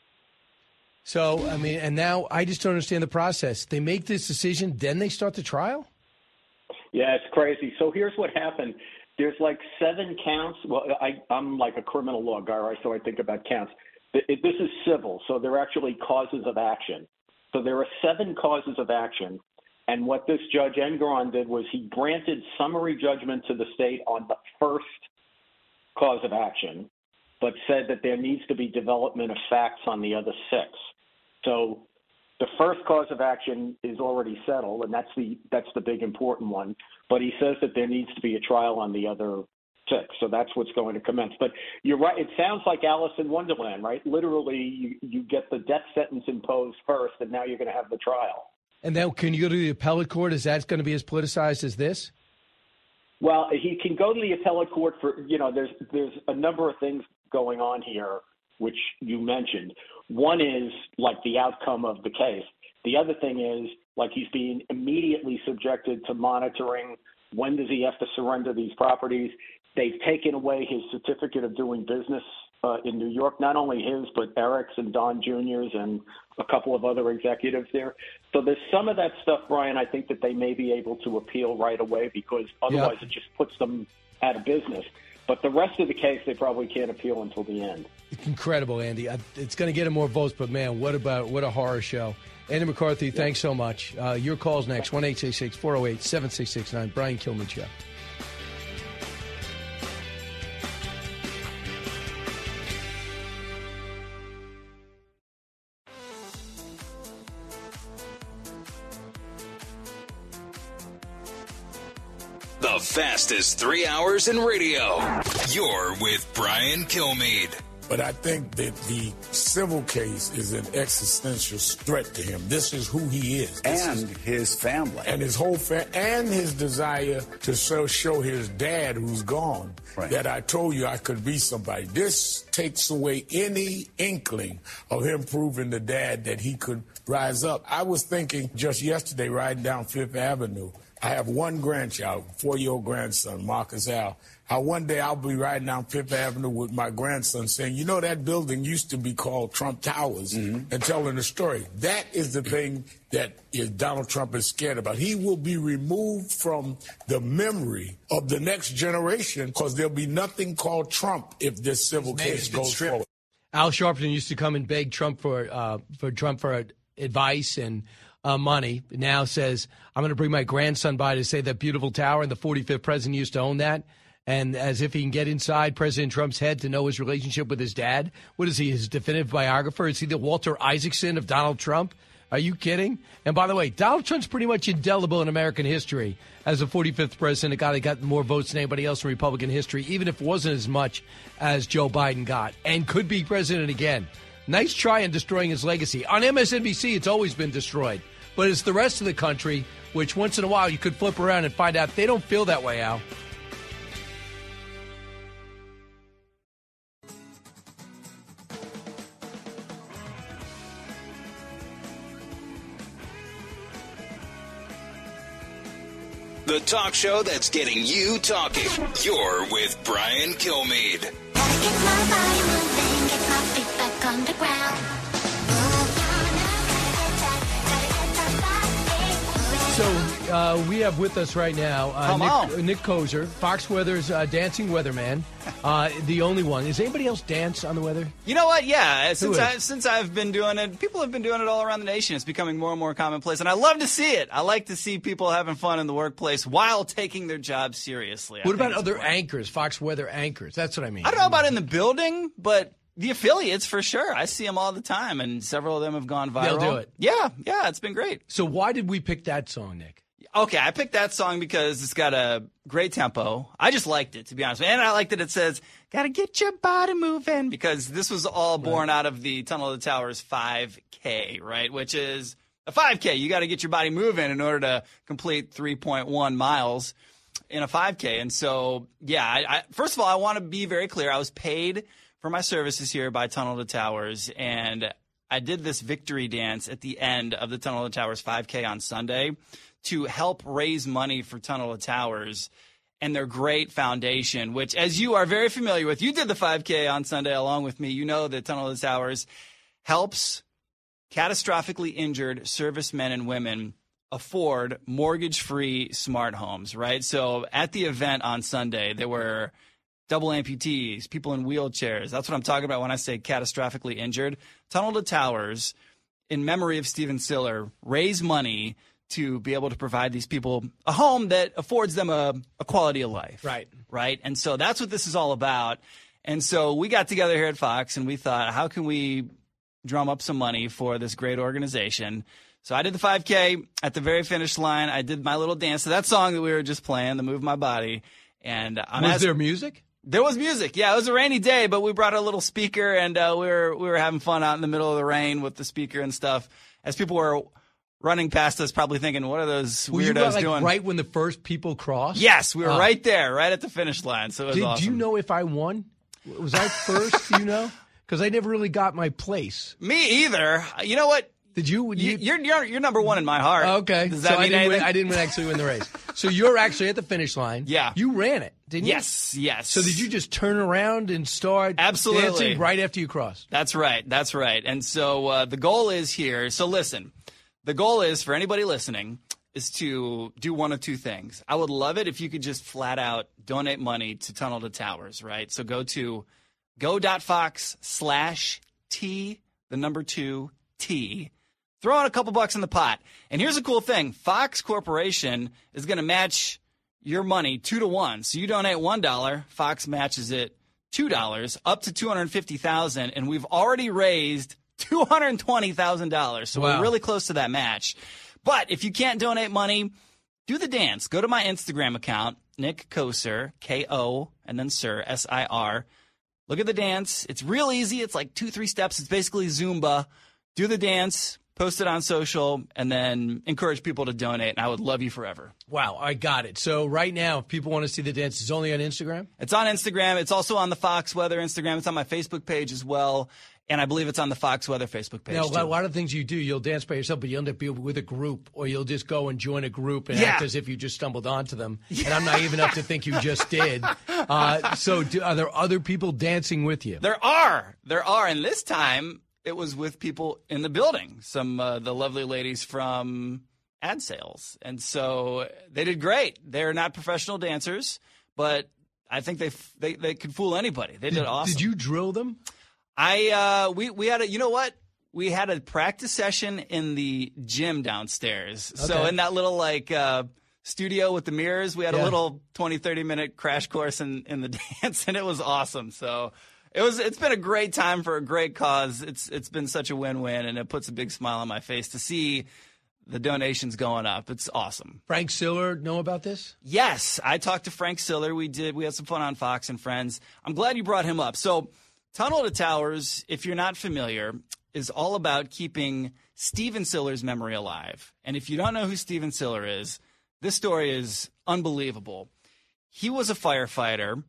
So, I mean, and now I just don't understand the process. They make this decision, then they start the trial? Yeah, it's crazy. So here's what happened. There's like seven counts. Well, I, I'm like a criminal law guy, right? So I think about counts. This is civil, so they're actually causes of action. So there are seven causes of action. And what this Judge Engoron did was he granted summary judgment to the state on the first cause of action, but said that there needs to be development of facts on the other six. So the first cause of action is already settled, and that's the that's the big important one. But he says that there needs to be a trial on the other six. So that's what's going to commence. But you're right. It sounds like Alice in Wonderland, right? Literally, you, you get the death sentence imposed first, and now you're going to have the trial. And then can you go to the appellate court? Is that going to be as politicized as this? Well, he can go to the appellate court for, you know, there's there's a number of things going on here, which you mentioned. One is like the outcome of the case. The other thing is like he's being immediately subjected to monitoring. When does he have to surrender these properties? They've taken away his certificate of doing business uh, in New York, not only his, but Eric's and Don Junior's and a couple of other executives there. So there's some of that stuff, Brian, I think that they may be able to appeal right away because otherwise yep. it just puts them out of business. But the rest of the case, they probably can't appeal until the end. Incredible, Andy. It's going to get him more votes, but, man, what about what a horror show. Andy McCarthy, yep. thanks so much. Uh, your call's next, one eight six six, four oh eight, seven six six nine. Brian Kilmeade Show. The fastest three hours in radio. You're with Brian Kilmeade. But I think that the civil case is an existential threat to him. This is who he is. This and is, his family. And his whole family. And his desire to show, show his dad, who's gone, right. that I told you I could be somebody. This takes away any inkling of him proving to dad that he could rise up. I was thinking just yesterday, riding down Fifth Avenue, I have one grandchild, four-year-old grandson, Marcus Al. How one day I'll be riding down Fifth Avenue with my grandson saying, you know, that building used to be called Trump Towers, mm-hmm. and telling the story. That is the thing that is Donald Trump is scared about. He will be removed from the memory of the next generation because there'll be nothing called Trump if this civil case goes forward. Al Sharpton used to come and beg Trump for uh, for Trump for advice and uh, money. Now says, I'm going to bring my grandson by to say that beautiful tower, and the forty-fifth president used to own that. And as if he can get inside President Trump's head to know his relationship with his dad. What is he, his definitive biographer? Is he the Walter Isaacson of Donald Trump? Are you kidding? And by the way, Donald Trump's pretty much indelible in American history as the forty-fifth president, a guy that got more votes than anybody else in Republican history, even if it wasn't as much as Joe Biden got, and could be president again. Nice try in destroying his legacy. On M S N B C, it's always been destroyed. But it's the rest of the country, which once in a while you could flip around and find out they don't feel that way, Al. The talk show that's getting you talking. You're with Brian Kilmeade. Gotta get my body moving, get my feet back on the ground. So uh, we have with us right now uh, Nick, Nick Koser, Fox Weather's uh, dancing weatherman, uh, the only one. Does anybody else dance on the weather? You know what? Yeah, since I, since I've been doing it, people have been doing it all around the nation. It's becoming more and more commonplace, and I love to see it. I like to see people having fun in the workplace while taking their job seriously. I What about other important. anchors, Fox Weather anchors? That's what I mean. I don't know about in the building, but the affiliates for sure. I see them all the time, and several of them have gone viral. They'll do it. Yeah, yeah, it's been great. So why did we pick that song, Nick? Okay, I picked that song because it's got a great tempo. I just liked it, to be honest. And I like that it says, gotta get your body moving, because this was all born right. out of the Tunnel of the Towers five K, right? Which is a five K. You got to get your body moving in order to complete three point one miles in a five K. And so, yeah, I, I, first of all, I want to be very clear. I was paid for my services here by Tunnel to Towers, and I did this victory dance at the end of the Tunnel to Towers five K on Sunday to help raise money for Tunnel to Towers and their great foundation, which, as you are very familiar with, you did the five K on Sunday along with me. You know that Tunnel to Towers helps catastrophically injured servicemen and women afford mortgage-free smart homes, right? So at the event on Sunday, there were double amputees, people in wheelchairs. That's what I'm talking about when I say catastrophically injured. Tunnel to Towers, in memory of Steven Siller, raise money to be able to provide these people a home that affords them a, a quality of life. Right. Right? And so that's what this is all about. And so we got together here at Fox, and we thought, how can we drum up some money for this great organization? So I did the five K. At the very finish line, I did my little dance to that song that we were just playing, the Move My Body. And I'm Was asked, there music? There was music. Yeah, it was a rainy day, but we brought a little speaker, and uh, we were we were having fun out in the middle of the rain with the speaker and stuff. As people were running past us, probably thinking, what are those Were weirdos you uh, like, doing? right when the first people crossed? Yes, we were Oh. right there, right at the finish line. So it was Did awesome. you know if I won? Was I first? Do you know? Because I never really got my place. Me either. You know what? Did you? you you're, you're you're number one in my heart. Okay. Does so that I mean didn't, win, anything? I didn't actually win the race. So you're actually at the finish line. Yeah. You ran it, didn't you? Yes, yes. So did you just turn around and start Absolutely. dancing right after you crossed? That's right. That's right. And so uh, the goal is here. So listen, the goal is for anybody listening is to do one of two things. I would love it if you could just flat out donate money to Tunnel to Towers, right? So go to go.fox slash T, the number two, T. Throw out a couple bucks in the pot. And here's a cool thing. Fox Corporation is going to match your money two to one. So you donate one dollar, Fox matches it two dollars, up to two hundred fifty thousand dollars. And we've already raised two hundred twenty thousand dollars. So Wow. we're really close to that match. But if you can't donate money, do the dance. Go to my Instagram account, Nick Koser, K O, and then Sir, S I R. Look at the dance. It's real easy. It's like two, three steps. It's basically Zumba. Do the dance, post it on social, and then encourage people to donate. And I would love you forever. Wow, I got it. So right now, if people want to see the dance, it's only on Instagram? It's on Instagram. It's also on the Fox Weather Instagram. It's on my Facebook page as well. And I believe it's on the Fox Weather Facebook page, Now, too. a lot of things you do, you'll dance by yourself, but you'll end up being with a group, or you'll just go and join a group and Yeah. act as if you just stumbled onto them. Yeah. And I'm naive enough to think you just did. Uh, so do, are there other people dancing with you? There are. There are. And this time, it was with people in the building, some uh, the lovely ladies from ad sales. And so they did great. They're not professional dancers, but I think they they, they could fool anybody. They did, Did, awesome. did you drill them? I uh, we we had a you know what we had a practice session in the gym downstairs. So Okay. in that little like uh, studio with the mirrors, we had Yeah. a little twenty, thirty minute crash course in, in the dance, and it was awesome. So it was it's been a great time for a great cause. It's it's been such a win-win, and it puts a big smile on my face to see the donations going up. It's awesome. Frank Siller know about this? Yes, I talked to Frank Siller. We did. We had some fun on Fox and Friends. I'm glad you brought him up. So, Tunnel to Towers, if you're not familiar, is all about keeping Steven Siller's memory alive. And if you don't know who Steven Siller is, this story is unbelievable. He was a firefighter,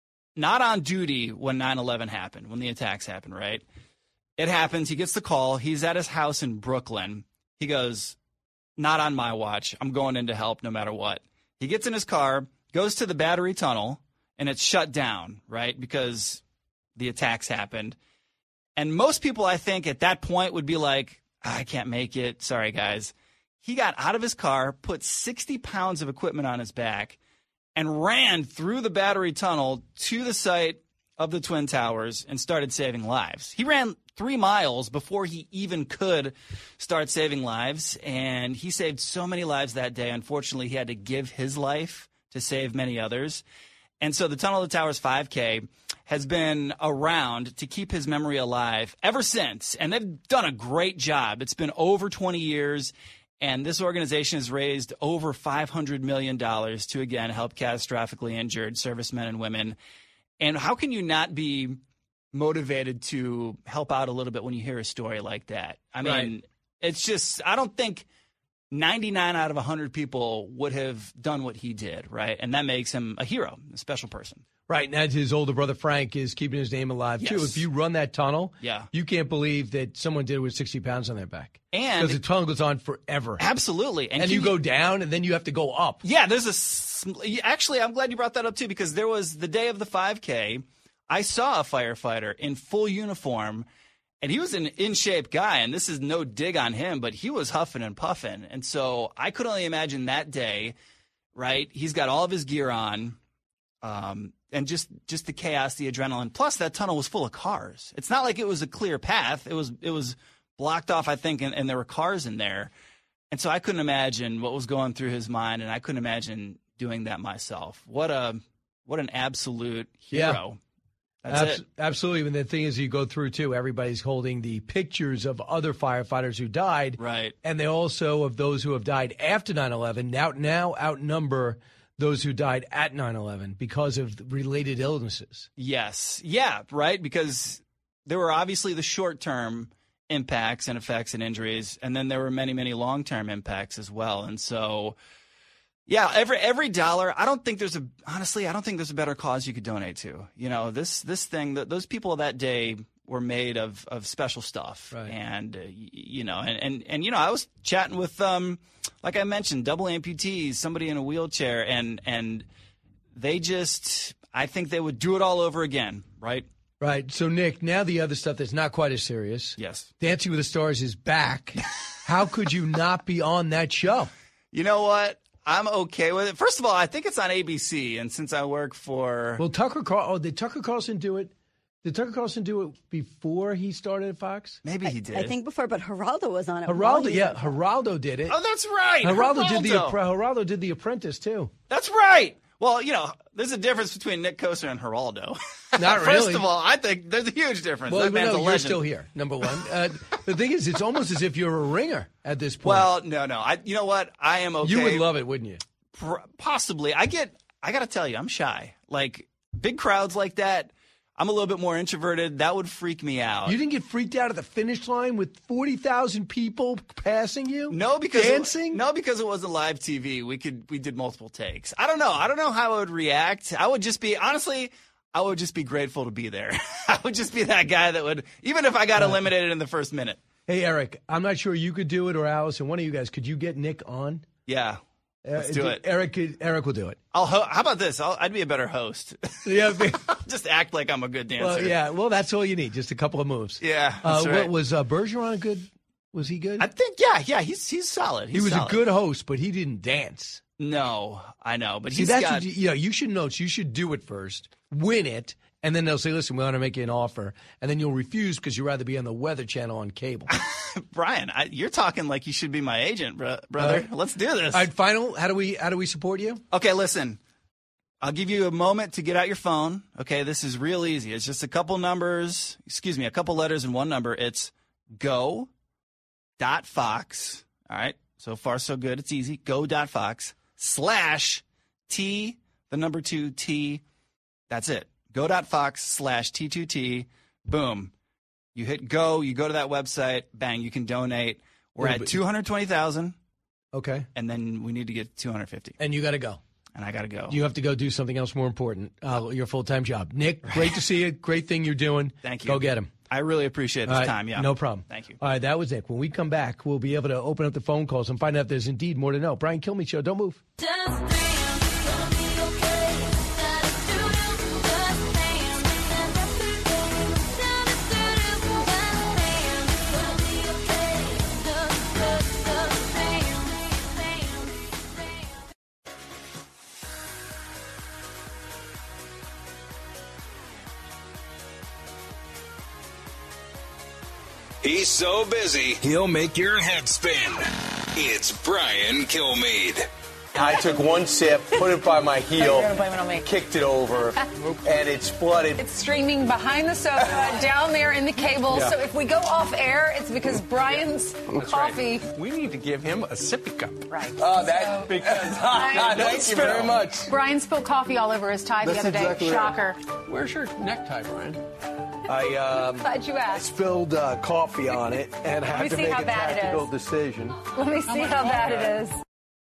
not on duty when nine eleven happened, when the attacks happened, right? It happens. He gets the call. He's at his house in Brooklyn. He goes, not on my watch. I'm going in to help no matter what. He gets in his car, goes to the Battery Tunnel, and it's shut down, right? Because the attacks happened. And most people, I think, at that point would be like, I can't make it. Sorry, guys. He got out of his car, put sixty pounds of equipment on his back, and ran through the Battery Tunnel to the site of the Twin Towers and started saving lives. He ran three miles before he even could start saving lives, and he saved so many lives that day. Unfortunately, he had to give his life to save many others. And so the Tunnel to Towers five K has been around to keep his memory alive ever since. And they've done a great job. It's been over twenty years, and this organization has raised over five hundred million dollars to, again, help catastrophically injured servicemen and women. And how can you not be motivated to help out a little bit when you hear a story like that? I mean, Right. It's just, I don't think ninety-nine out of one hundred people would have done what he did, right? And that makes him a hero, a special person. Right, and his older brother Frank is keeping his name alive, too. Yes. If you run that tunnel, Yeah. you can't believe that someone did it with sixty pounds on their back. And- because the tunnel goes on forever. Absolutely. And, And you can go you- down, and then you have to go up. Yeah, there's a sm- actually, I'm glad you brought that up too, because there was the day of the five K. I saw a firefighter in full uniform, and he was an in shape guy. And this is no dig on him, but he was huffing and puffing. And so I could only imagine that day, right? He's got all of his gear on, um, and just just the chaos, the adrenaline. Plus, that tunnel was full of cars. It's not like it was a clear path. It was it was blocked off, I think, and, and there were cars in there. And so I couldn't imagine what was going through his mind, and I couldn't imagine doing that myself. What a what an absolute hero. That's Abs- it. Absolutely. And the thing is, you go through, too, everybody's holding the pictures of other firefighters who died. Right. And they also, of those who have died after nine eleven, now, now outnumber those who died at nine eleven because of related illnesses. Yes. Yeah, right? Because there were obviously the short-term impacts and effects and injuries, and then there were many, many long-term impacts as well. And so, yeah, every every dollar, I don't think there's a, honestly, I don't think there's a better cause you could donate to. You know, this this thing, th- those people that day were made of, of special stuff. Right. And, uh, y- you know, and, and, and, you know, I was chatting with, um, like I mentioned, double amputees, somebody in a wheelchair, and and they just, I think they would do it all over again, right? Right. So, Nick, now the other stuff that's not quite as serious. Yes. Dancing with the Stars is back. How could you not be on that show? You know what? I'm okay with it. First of all, I think it's on A B C, and since I work for... Well, Tucker Carl- oh, did Tucker Carlson do it? Did Tucker Carlson do it before he started at Fox? Maybe he did. I think before, but Geraldo was on it. while Geraldo, he yeah, was on it. Geraldo did it. Oh, that's right. Geraldo did the Geraldo. Appre- Geraldo did the Apprentice too. That's right. Well, you know, there's a difference between Nick Kosar and Geraldo. Not First really. of all, I think there's a huge difference. Well, that man's no, a you're legend. still here. Number one. Uh, the thing is, it's almost as if you're a ringer at this point. Well, no, no. I, you know what? I am okay. You would love it, wouldn't you? Possibly. I get, I got to tell you, I'm shy. Like, big crowds like that, I'm a little bit more introverted. That would freak me out. You didn't get freaked out at the finish line with forty thousand people passing you? No, because dancing? It, no, because it wasn't live T V. We could we did multiple takes. I don't know. I don't know how I would react. I would just be honestly. I would just be grateful to be there. I would just be that guy that would, even if I got eliminated in the first minute. Hey, Eric, I'm not sure you could do it or Allison. One of you guys, could you get Nick on? Yeah. Let's do uh, it. Eric, Eric will do it. I'll ho- How about this? I'll, I'd be a better host. Yeah, just act like I'm a good dancer. Well, yeah. Well, that's all you need. Just a couple of moves. Yeah. Uh, that's right. What was uh, Bergeron a good? Was he good? I think. Yeah. Yeah. He's he's solid. He's he was solid. a good host, but he didn't dance. No, I know, but See, he's that's got. what you, you know. You should know. You should do it first, win it, and then they'll say, "Listen, we want to make you an offer," and then you'll refuse because you'd rather be on the Weather Channel on cable. Brian, I, you're talking like you should be my agent, bro, brother. Uh, Let's do this. All right, final. How do we how do we support you? Okay, listen. I'll give you a moment to get out your phone. Okay, this is real easy. It's just a couple numbers. Excuse me, a couple letters and one number. It's go dot fox. All right. So far, so good. It's easy. Go dot fox slash T, the number two T. That's it. Go dot fox slash T two T. Boom. You hit go. You go to that website. Bang. You can donate. We're Yeah, at but- two hundred twenty thousand. Okay. And then we need to get two hundred fifty. And you got to go. And I got to go. You have to go do something else more important. Uh, your full time job. Nick, great to see you. Great thing you're doing. Thank you. Go get him. I really appreciate this All right, time. Yeah. No problem. Thank you. All right, that was Nick. When we come back, we'll be able to open up the phone calls and find out if there's indeed more to know. Brian Kilmeade Show. Don't move. He's so busy, he'll make your head spin. It's Brian Kilmeade. I took one sip, put it by my heel, You're gonna blame it on me. kicked it over, and it's flooded. It's streaming behind the sofa, down there in the cable. Yeah. So if we go off air, it's because Brian's coffee. We need to give him a sippy cup. Right. Oh, that because thank you very much. Brian spilled coffee all over his tie That's the other day. exactly right. Shocker. Where's your necktie, Brian? I um, Glad you asked. spilled uh, coffee on it and Let had me to see make how a bad it is. tactical decision. Let me see how bad it is.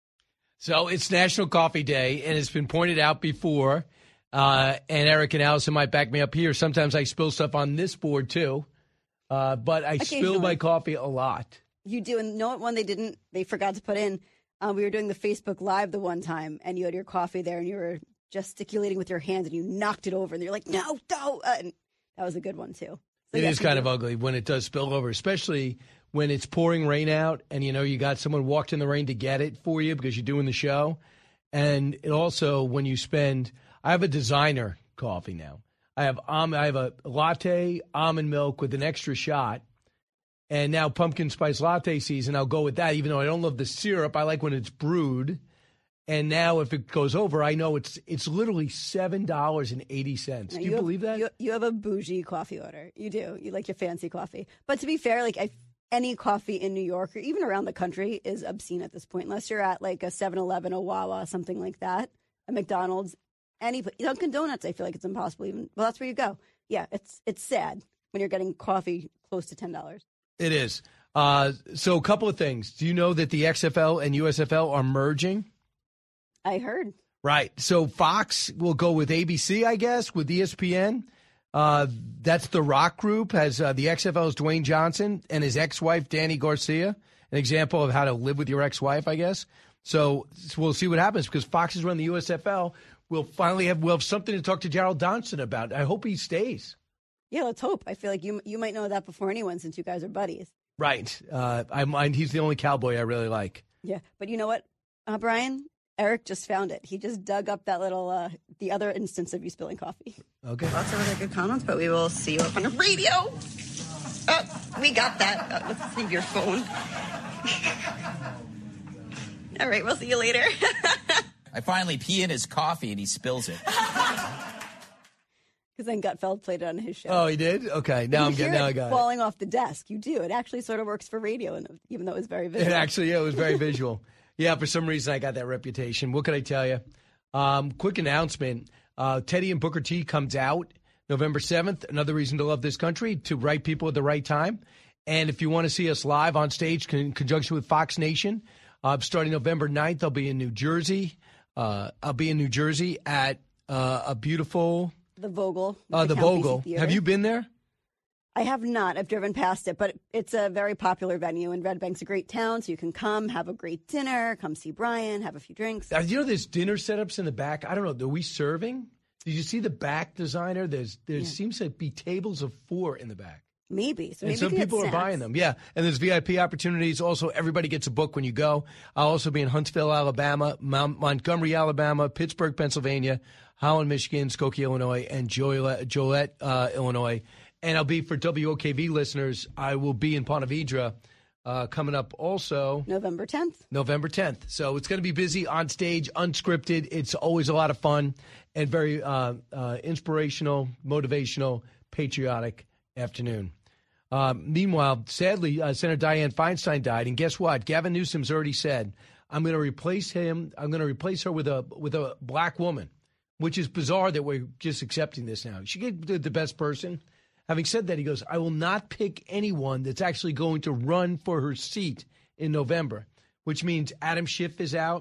So it's National Coffee Day, and it's been pointed out before. Uh, and Eric and Allison might back me up here. Sometimes I spill stuff on this board too, uh, but I spill Occasionally. my coffee a lot. You do, and know what one they didn't, they forgot to put in? Um, we were doing the Facebook Live the one time, and you had your coffee there, and you were gesticulating with your hands, and you knocked it over, and you're like, no, no. Uh, and that was a good one, too. So, It yes, is we kind do. of ugly when it does spill over, especially when it's pouring rain out and, you know, you got someone walked in the rain to get it for you because you're doing the show. And it also, when you spend, I have a designer coffee now. I have um, I have a latte, almond milk with an extra shot. And now pumpkin spice latte season, I'll go with that, even though I don't love the syrup. I like when it's brewed. And now if it goes over, I know it's it's literally seven dollars and eighty cents. Now, Do you, have- believe that? You, you have a bougie coffee order. You do. You like your fancy coffee. But to be fair, like I, any coffee in New York or even around the country is obscene at this point, unless you're at like a seven eleven, a Wawa, something like that, a McDonald's, any Dunkin' Donuts. I feel like it's impossible even. Well, that's where you go. Yeah, it's it's sad when you're getting coffee close to ten dollars. It is. Uh, so a couple of things. Do you know that the X F L and U S F L are merging? I heard. Right. So Fox will go with A B C, I guess, with E S P N. Uh, that's the Rock Group, has uh, the X F L's Dwayne Johnson and his ex-wife, Danny Garcia, an example of how to live with your ex-wife, I guess. So, so we'll see what happens because Fox is running the U S F L. We'll finally have, we'll have something to talk to Gerald Johnson about. I hope he stays. Yeah, let's hope. I feel like you you might know that before anyone since you guys are buddies. Right. Uh, I mind he's the only cowboy I really like. Yeah, but you know what, uh, Brian? Eric just found it. He just dug up that little, uh, the other instance of you spilling coffee. Okay. Lots of other good comments, but we will see you up on the radio. Oh, we got that. Uh, let's leave your phone. All right, we'll see you later. I finally pee in his coffee and he spills it. Because then Gutfeld played it on his show. Oh, he did? Okay. Now You I'm hear getting, now it I got it. falling off the desk. You do. It actually sort of works for radio, and even though it was very visual. It actually, yeah, it was very visual. Yeah, for some reason I got that reputation. What can I tell you? Um, quick announcement. Uh, Teddy and Booker T comes out. November seventh, another reason to love this country, to right people at the right time. And if you want to see us live on stage in conjunction with Fox Nation, uh, starting November ninth, I'll be in New Jersey. Uh, I'll be in New Jersey at uh, a beautiful... The Vogel. Uh, the Vogel. Have you been there? I have not. I've driven past it, but it's a very popular venue, and Red Bank's a great town, so you can come, have a great dinner, come see Brian, have a few drinks. Uh, you know, there's dinner setups in the back. I don't know. Are we serving? Did you see the back designer? There's There yeah. seems to be tables of four in the back. Maybe. So and maybe some people are buying them. Yeah. And there's V I P opportunities. Also, everybody gets a book when you go. I'll also be in Huntsville, Alabama, Mount Montgomery, Alabama, Pittsburgh, Pennsylvania, Holland, Michigan, Skokie, Illinois, and Joliet, Joliet uh, Illinois. And I'll be, for W O K V listeners, I will be in Ponte Vedra uh, coming up also. November tenth. November tenth. So it's going to be busy, on stage, unscripted. It's always a lot of fun and very uh, uh, inspirational, motivational, patriotic afternoon. Uh, meanwhile, sadly, uh, Senator Dianne Feinstein died. And guess what? Gavin Newsom's already said, I'm going to replace him. I'm going to replace her with a with a black woman, which is bizarre that we're just accepting this now. She get the best person. Having said that, he goes, I will not pick anyone that's actually going to run for her seat in November, which means Adam Schiff is out.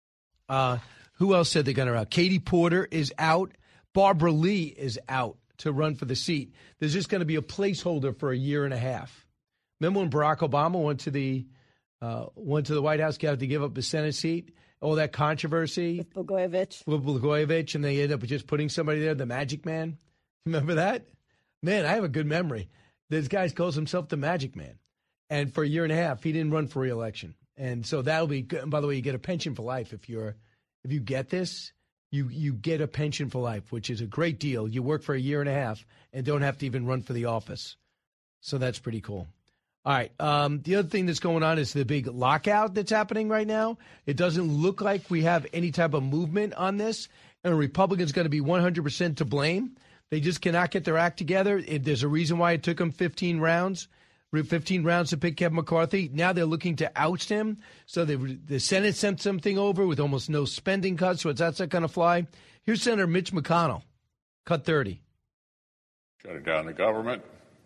Uh, who else said they're going to out? Katie Porter is out. Barbara Lee is out to run for the seat. There's just going to be a placeholder for a year and a half. Remember when Barack Obama went to the uh, went to the White House, got to give up his Senate seat? All that controversy. With Blagojevich. With Blagojevich, and they ended up just putting somebody there, the Magic Man. Remember that? Man, I have a good memory. This guy calls himself the Magic Man. And for a year and a half, he didn't run for re-election. And so that'll be good. And by the way, you get a pension for life. If you're, if you get this, you, you get a pension for life, which is a great deal. You work for a year and a half and don't have to even run for the office. So that's pretty cool. All right. Um, the other thing that's going on is the big lockout that's happening right now. It doesn't look like we have any type of movement on this. And a Republican's going to be one hundred percent to blame. They just cannot get their act together. It, there's a reason why it took them fifteen rounds, fifteen rounds to pick Kevin McCarthy. Now they're looking to oust him. So they, the Senate sent something over with almost no spending cuts. So that's not going to fly. Here's Senator Mitch McConnell. Cut thirty. Shutting down the government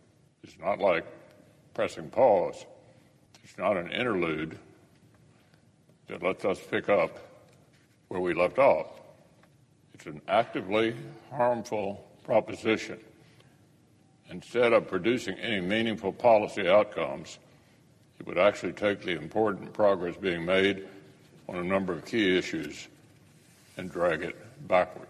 is not like pressing pause. It's not an interlude that lets us pick up where we left off. It's an actively harmful proposition. Instead of producing any meaningful policy outcomes, it would actually take the important progress being made on a number of key issues and drag it backward.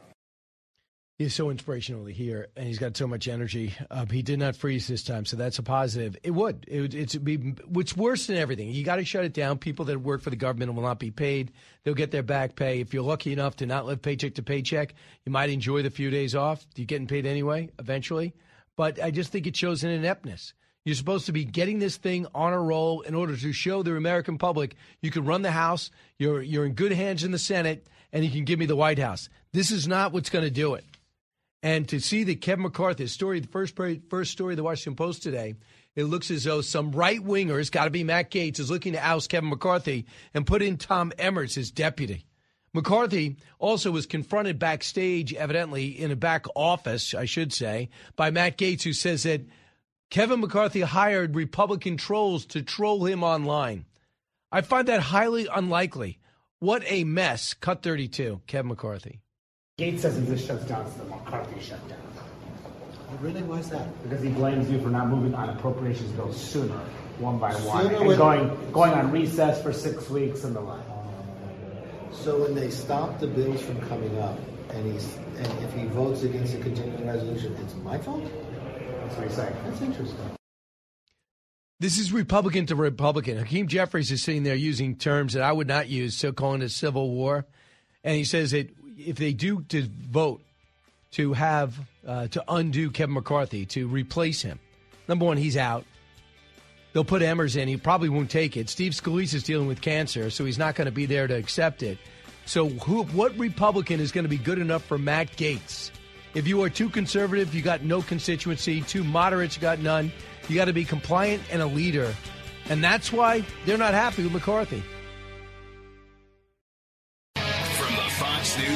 He's so inspirational to hear, and he's got so much energy. Uh, he did not freeze this time, so that's a positive. It would. It would it's be what's worse than everything. You got to shut it down. People that work for the government will not be paid. They'll get their back pay. If you're lucky enough to not live paycheck to paycheck, you might enjoy the few days off. You're getting paid anyway, eventually. But I just think it shows an ineptness. You're supposed to be getting this thing on a roll in order to show the American public you can run the House, you're you're in good hands in the Senate, and you can give me the White House. This is not what's going to do it. And to see that Kevin McCarthy, story, the first first story of the Washington Post today, it looks as though some right-winger, it's got to be Matt Gaetz, is looking to oust Kevin McCarthy and put in Tom Emmerts as deputy. McCarthy also was confronted backstage, evidently, in a back office, I should say, by Matt Gaetz, who says that Kevin McCarthy hired Republican trolls to troll him online. I find that highly unlikely. What a mess. Cut thirty-two, Kevin McCarthy. Gaetz says if this shuts down, it's the McCarthy shutdown. Oh, really? Why is that? Because he blames you for not moving on appropriations bills sooner, one by one, Sooner and when- going going on recess for six weeks and the like. So when they stop the bills from coming up, and he's and if he votes against a continuing resolution, it's my fault? That's what he's saying. That's interesting. This is Republican to Republican. Hakeem Jeffries is sitting there using terms that I would not use, so calling it civil war. And he says that if they do to vote to have uh, to undo Kevin McCarthy, to replace him, number one, he's out. They'll put Emmers in. He probably won't take it. Steve Scalise is dealing with cancer, so he's not going to be there to accept it. So who, what Republican is going to be good enough for Matt Gaetz? If you are too conservative, you got no constituency. Too moderate, you got none. You got to be compliant and a leader. And that's why they're not happy with McCarthy. From the Fox News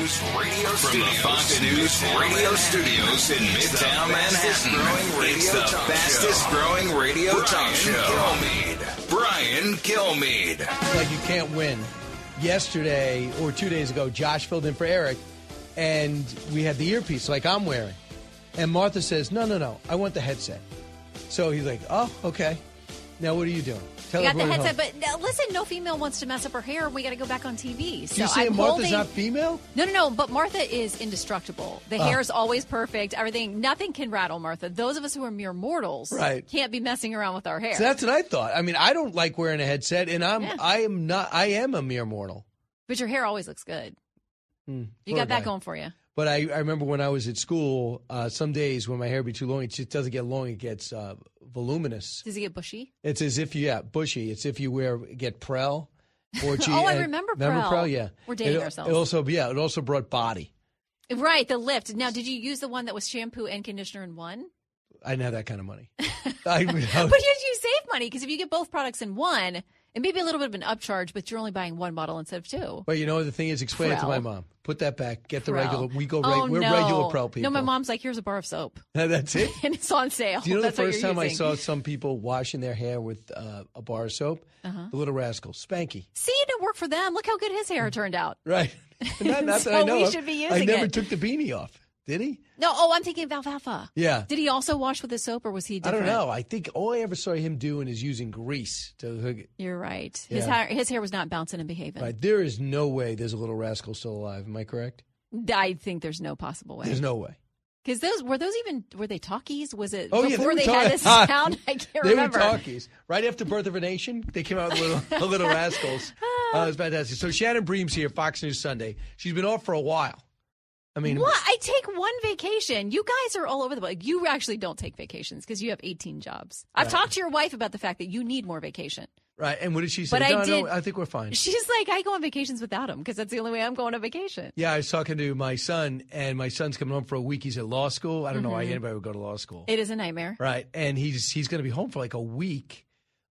News radio from the Fox News radio studios in Midtown Manhattan. It's the fastest growing radio talk show. Kilmeade. Brian Kilmeade. Like you can't win. Yesterday or two days ago, Josh filled in for Eric, and we had the earpiece like I'm wearing. And Martha says, no, no, no, I want the headset. So he's like, oh, okay. Now what are you doing? Tell You got the everyone headset, home. but now, listen, no female wants to mess up her hair. We got to go back on T V. So you saying I'm Martha's holding... not female? No, no, no. But Martha is indestructible. The Oh. hair is always perfect. Everything, nothing can rattle Martha. Those of us who are mere mortals, Right. can't be messing around with our hair. So that's what I thought. I mean, I don't like wearing a headset, and I'm Yeah. I am not I am a mere mortal. But your hair always looks good. Hmm, You poor got that guy. going for you. But I, I remember when I was at school, uh, some days when my hair would be too long, it just doesn't get long, it gets uh, voluminous. Does it get bushy? It's as if, yeah, bushy. It's if you wear, get Prel. Or G- Oh, I and- remember Remember Prel. Prel? Yeah. We're dating it, ourselves. It also, yeah, it also brought body. Right, the lift. Now, did you use the one that was shampoo and conditioner in one? I didn't have that kind of money. I, But did you save money? Because if you get both products in one, it may be a little bit of an upcharge, but you're only buying one bottle instead of two. But you know, the thing is, explain it to my Prel. mom. Put that back. Get the Prel. regular. We go, Oh, reg, we're no. regular Prel people. No, my mom's like, here's a bar of soap. That's it? And it's on sale. Do you know That's the what first you're time I using. saw some people washing their hair with uh, a bar of soap? Uh-huh. The Little Rascals. Spanky. See, it didn't work for them. Look how good his hair turned out. Right. Not, not So that I know we of. should be I using never it. took the beanie off. Did he? No, oh, I'm thinking of alfalfa. Yeah. Did he also wash with his soap, or was he I different? don't know. I think all I ever saw him doing is using grease to hook it. You're right. His, Yeah. hair, his hair was not bouncing and behaving. Right. There is no way there's a Little Rascal still alive. Am I correct? I think there's no possible way. There's no way. Because those were those even were they talkies? Was it Oh, yeah, before they they, were had talk- this sound? I can't They remember. were talkies. Right after Birth of a Nation, they came out with Little, the little Rascals. Uh, it was fantastic. So Shannon Bream's here, Fox News Sunday. She's been off for a while. I mean, What? I take one vacation. You guys are all over the place. You actually don't take vacations because you have eighteen jobs. I've Right. talked to your wife about the fact that you need more vacation. right. And what did she say? But I no, did- no, I think we're fine. She's like, I go on vacations without him because that's the only way I'm going on vacation. Yeah, I was talking to my son, and my son's coming home for a week. He's at law school. I don't know why Mhm. anybody would go to law school. It is a nightmare. Right, and he's he's going to be home for like a week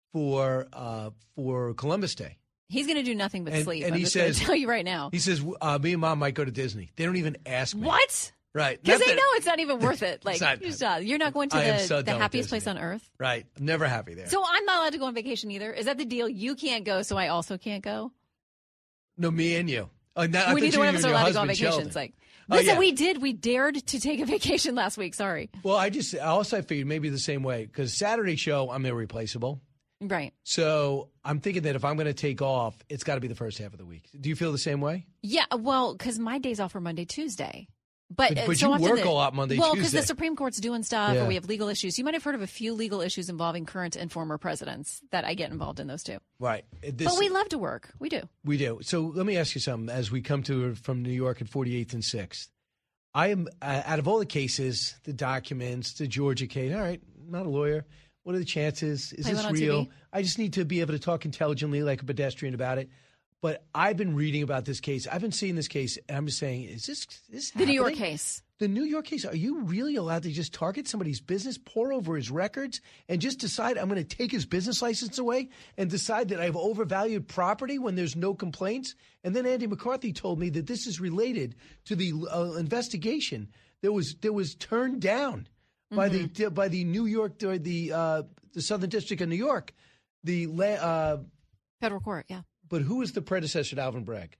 for uh, for Columbus Day. He's going to do nothing but And- sleep. and I'm he just gonna says- tell you right now. He says, uh, "Me and Mom might go to Disney." They don't even ask me. What? Right, Because Not they that- know it's not even worth it. Like It's not- you're, just, uh, you're not going to I am the, so the done with happiest Disney. place on earth. Right, I'm never happy there. So I'm not allowed to go on vacation either. Is that the deal? You can't go, so I also can't go. No, me and you. Oh, no, I we thought neither you one and of us are your allowed to go on husband, vacations. Sheldon. Like, Oh, listen, yeah. we did. We dared to take a vacation last week. Sorry. Well, I just also I figured maybe the same way because Saturday show I'm irreplaceable. Right. So I'm thinking that if I'm going to take off, it's got to be the first half of the week. Do you feel the same way? Yeah. Well, because my days off are Monday, Tuesday. But, But- uh, but so you often work the- a lot Monday, Well, because the Tuesday. Supreme Court's doing stuff, Yeah. or we have legal issues. You might have heard of a few legal issues involving current and former presidents that I get involved in those too. Right. This- but we love to work. We do. We do. So let me ask you something. As we come to from New York at forty-eighth and sixth, I am uh, out of all the cases, the documents, the Georgia case. All right, not a lawyer. What are the chances? Is Play this one on real? T V. I just need to be able to talk intelligently like a pedestrian about it. But I've been reading about this case. I've been seeing this case, and I'm just saying, is this this The New York happening? case. The New York case. Are you really allowed to just target somebody's business, pour over his records, and just decide I'm going to take his business license away and decide that I've overvalued property when there's no complaints? And then Andy McCarthy told me that this is related to the uh, investigation that was that was turned down by the by the New York or the uh, the Southern District of New York, the la- uh, Federal court. Yeah. but who was the predecessor to Alvin Bragg?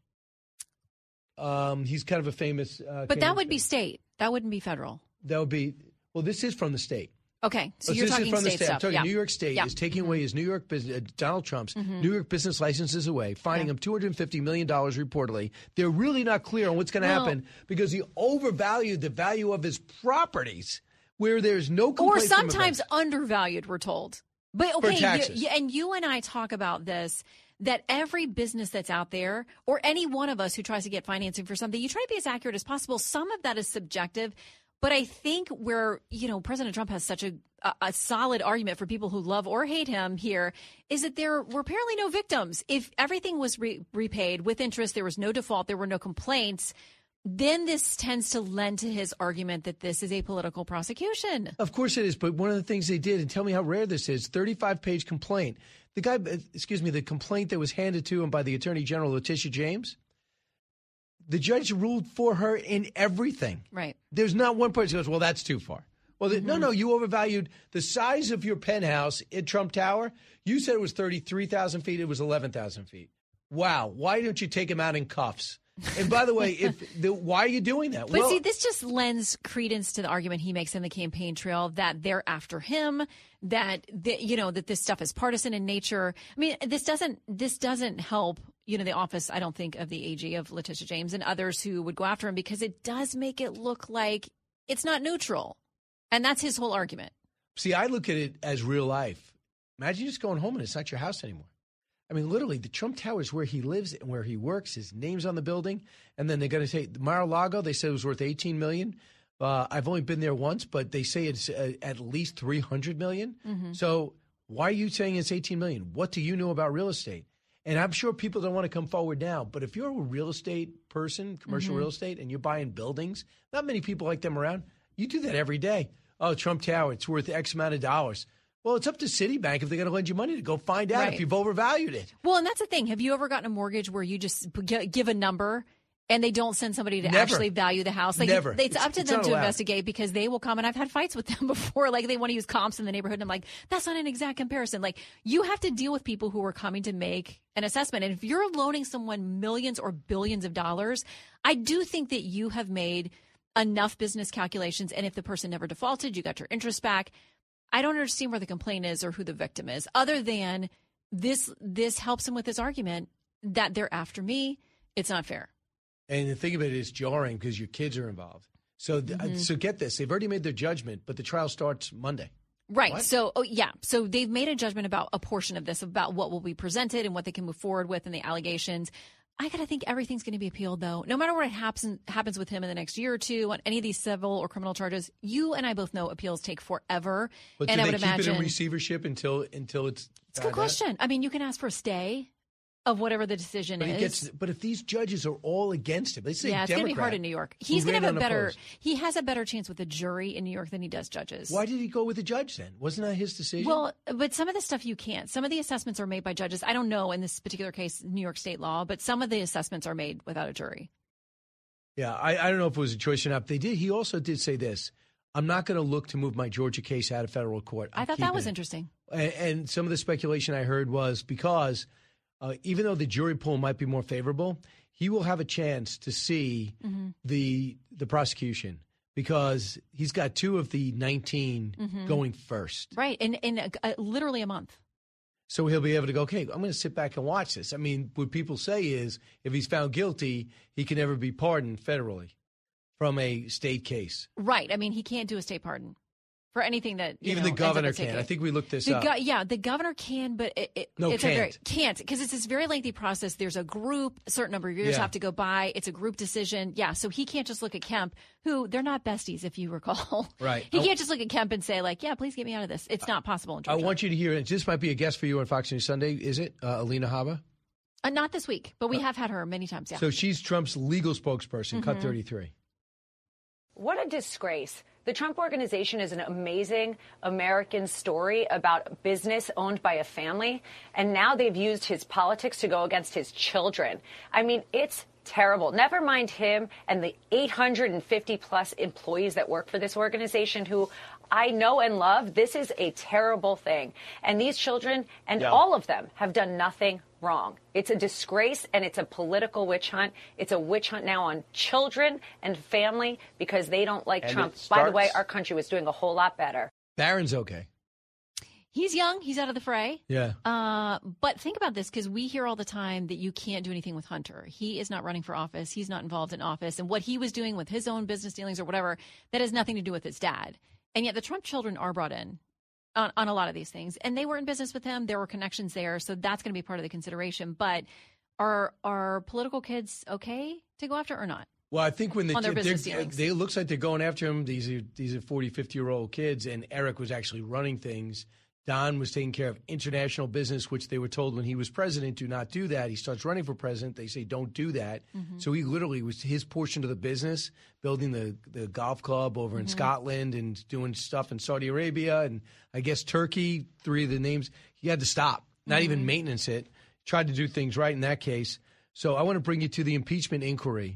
Um, he's kind of a famous. Uh, But that Canadian- would be state. That wouldn't be federal. That would be well. This is from the state. Okay. So Let's you're just talking from the state state. stuff. I'm talking yeah. New York State Yeah. is taking away his New York business, uh, Donald Trump's Mhm. New York business licenses away, fining him two hundred fifty million dollars reportedly. They're really not clear on what's going to Well- happen because he overvalued the value of his properties where there's no Or complaint from sometimes events. undervalued, we're told. But For okay, you, taxes. you, and you and I talk about this, that every business that's out there, or any one of us who tries to get financing for something, you try to be as accurate as possible. Some of that is subjective. But I think where, you know, President Trump has such a, a, a solid argument for people who love or hate him here is that there were apparently no victims. If everything was re- repaid with interest, there was no default, there were no complaints, then this tends to lend to his argument that this is a political prosecution. Of course it is, but one of the things they did, and tell me how rare this is, thirty-five page complaint. The guy, uh, excuse me, the complaint that was handed to him by the Attorney General, Letitia James, The judge ruled for her in everything. Right. There's not one person who goes, well, that's too far. Well, the, Mm-hmm. no, no, you overvalued the size of your penthouse at Trump Tower. You said it was thirty-three thousand feet. It was eleven thousand feet. Wow. Why don't you take him out in cuffs? And by the way, if the, why are you doing that? But well, see, this just lends credence to the argument he makes in the campaign trail that they're after him, that the, you know that this stuff is partisan in nature. I mean, this doesn't this doesn't help. You know, the office, I don't think, of the A G, of Letitia James and others who would go after him, because it does make it look like it's not neutral. And that's his whole argument. See, I look at it as real life. Imagine just going home and it's not your house anymore. I mean, literally, the Trump Tower is where he lives and where he works. His name's on the building. And then they're going to say, Mar-a-Lago, they said it was worth eighteen million dollars. Uh, I've only been there once, but they say it's uh, at least three hundred million dollars. Mm-hmm. So why are you saying it's eighteen million dollars? What do you know about real estate? And I'm sure people don't want to come forward now, but if you're a real estate person, commercial Mm-hmm. real estate, and you're buying buildings, not many people like them around. You do that every day. Oh, Trump Tower, it's worth X amount of dollars. Well, it's up to Citibank if they're going to lend you money to go find out Right. if you've overvalued it. Well, and that's the thing. Have you ever gotten a mortgage where you just g- give a number and they don't send somebody to Never. actually value the house? Like, Never. It's, It's- up to it's them not to allowed. investigate, because they will come, and I've had fights with them before. Like, they want to use comps in the neighborhood, and I'm like, that's not an exact comparison. Like, you have to deal with people who are coming to make an assessment. And if you're loaning someone millions or billions of dollars, I do think that you have made enough business calculations. And if the person never defaulted, you got your interest back. I don't understand where the complaint is or who the victim is, other than this this helps him with his argument that they're after me. It's not fair. And the thing of it is jarring because your kids are involved. So, th- Mhm. so get this. They've already made their judgment, but the trial starts Monday. Right. What? So, oh, yeah. So they've made a judgment about a portion of this, about what will be presented and what they can move forward with and the allegations. I got to think everything's going to be appealed, though. No matter what happens happens with him in the next year or two on any of these civil or criminal charges, you and I both know appeals take forever. But and do I they would keep imagine it in receivership until until it's? it's a good question. I mean, you can ask for a stay of whatever the decision But, is. he gets, but if these judges are all against him, they say yeah, it's going to be hard Democrat in New York. who He's going to ran have a better. unopposed. He has a better chance with a jury in New York than he does judges. Why did he go with the judge then? Wasn't that his decision? Well, but some of the stuff you can't. Some of the assessments are made by judges. I don't know in this particular case, New York state law, but some of the assessments are made without a jury. Yeah, I, I don't know if it was a choice or not. They did. He also did say this: "I'm not going to look to move my Georgia case out of federal court." I I'm thought that keeping was it." interesting. And, and some of the speculation I heard was because uh, even though the jury pool might be more favorable, he will have a chance to see Mm-hmm. the the prosecution because he's got two of the nineteen Mhm. going first. Right, in in a, a, literally a month. So he'll be able to go, okay, I'm going to sit back and watch this. I mean, what people say is if he's found guilty, he can never be pardoned federally from a state case. Right. I mean, he can't do a state pardon for anything that you Even know, the ends up governor a ticket. can. I think we looked this The up. go- yeah, the governor can, but it, it, No, it's a very can't. can't because it's this very lengthy process. There's a group, a certain number of years Yeah. have to go by. It's a group decision. Yeah, so he can't just look at Kemp, who they're not besties, if you recall. Right. He I- can't just look at Kemp and say like, yeah, please get me out of this. It's not possible in I Georgia. want you to hear it. This might be a guest for you on Fox News Sunday, is it? Uh, Alina Habba? Uh, not this week, but we have had her many times. Yeah. So she's Trump's legal spokesperson, cut Mhm. thirty-three. What a disgrace. The Trump Organization is an amazing American story about business owned by a family, and now they've used his politics to go against his children. I mean, it's terrible. Never mind him and the eight hundred fifty plus employees that work for this organization who I know and love. This is a terrible thing. And these children, and Yeah. all of them, have done nothing wrong. It's a disgrace, and it's a political witch hunt. It's a witch hunt now on children and family because they don't like And Trump. it By the way, starts- our country was doing a whole lot better. Barron's okay. He's young. He's out of the fray. Yeah. Uh, but think about this, because we hear all the time that you can't do anything with Hunter. He is not running for office. He's not involved in office. And what he was doing with his own business dealings or whatever, that has nothing to do with his dad. And yet the Trump children are brought in on, on a lot of these things. And they were in business with him. There were connections there. So that's going to be part of the consideration. But are are political kids okay to go after or not? Well, I think when the On their kid- business they're- dealings. they it looks like they're going after him. These are these are forty, fifty year old kids, and Eric was actually running things. Don was taking care of international business, which they were told when he was president, do not do that. He starts running for president. They say, don't do that. Mhm. So he literally was his portion of the business, building the, the golf club over in Mhm. Scotland and doing stuff in Saudi Arabia and I guess Turkey, three of the names. He had to stop, not even Mhm. maintenance it. Tried to do things right in that case. So I want to bring you to the impeachment inquiry.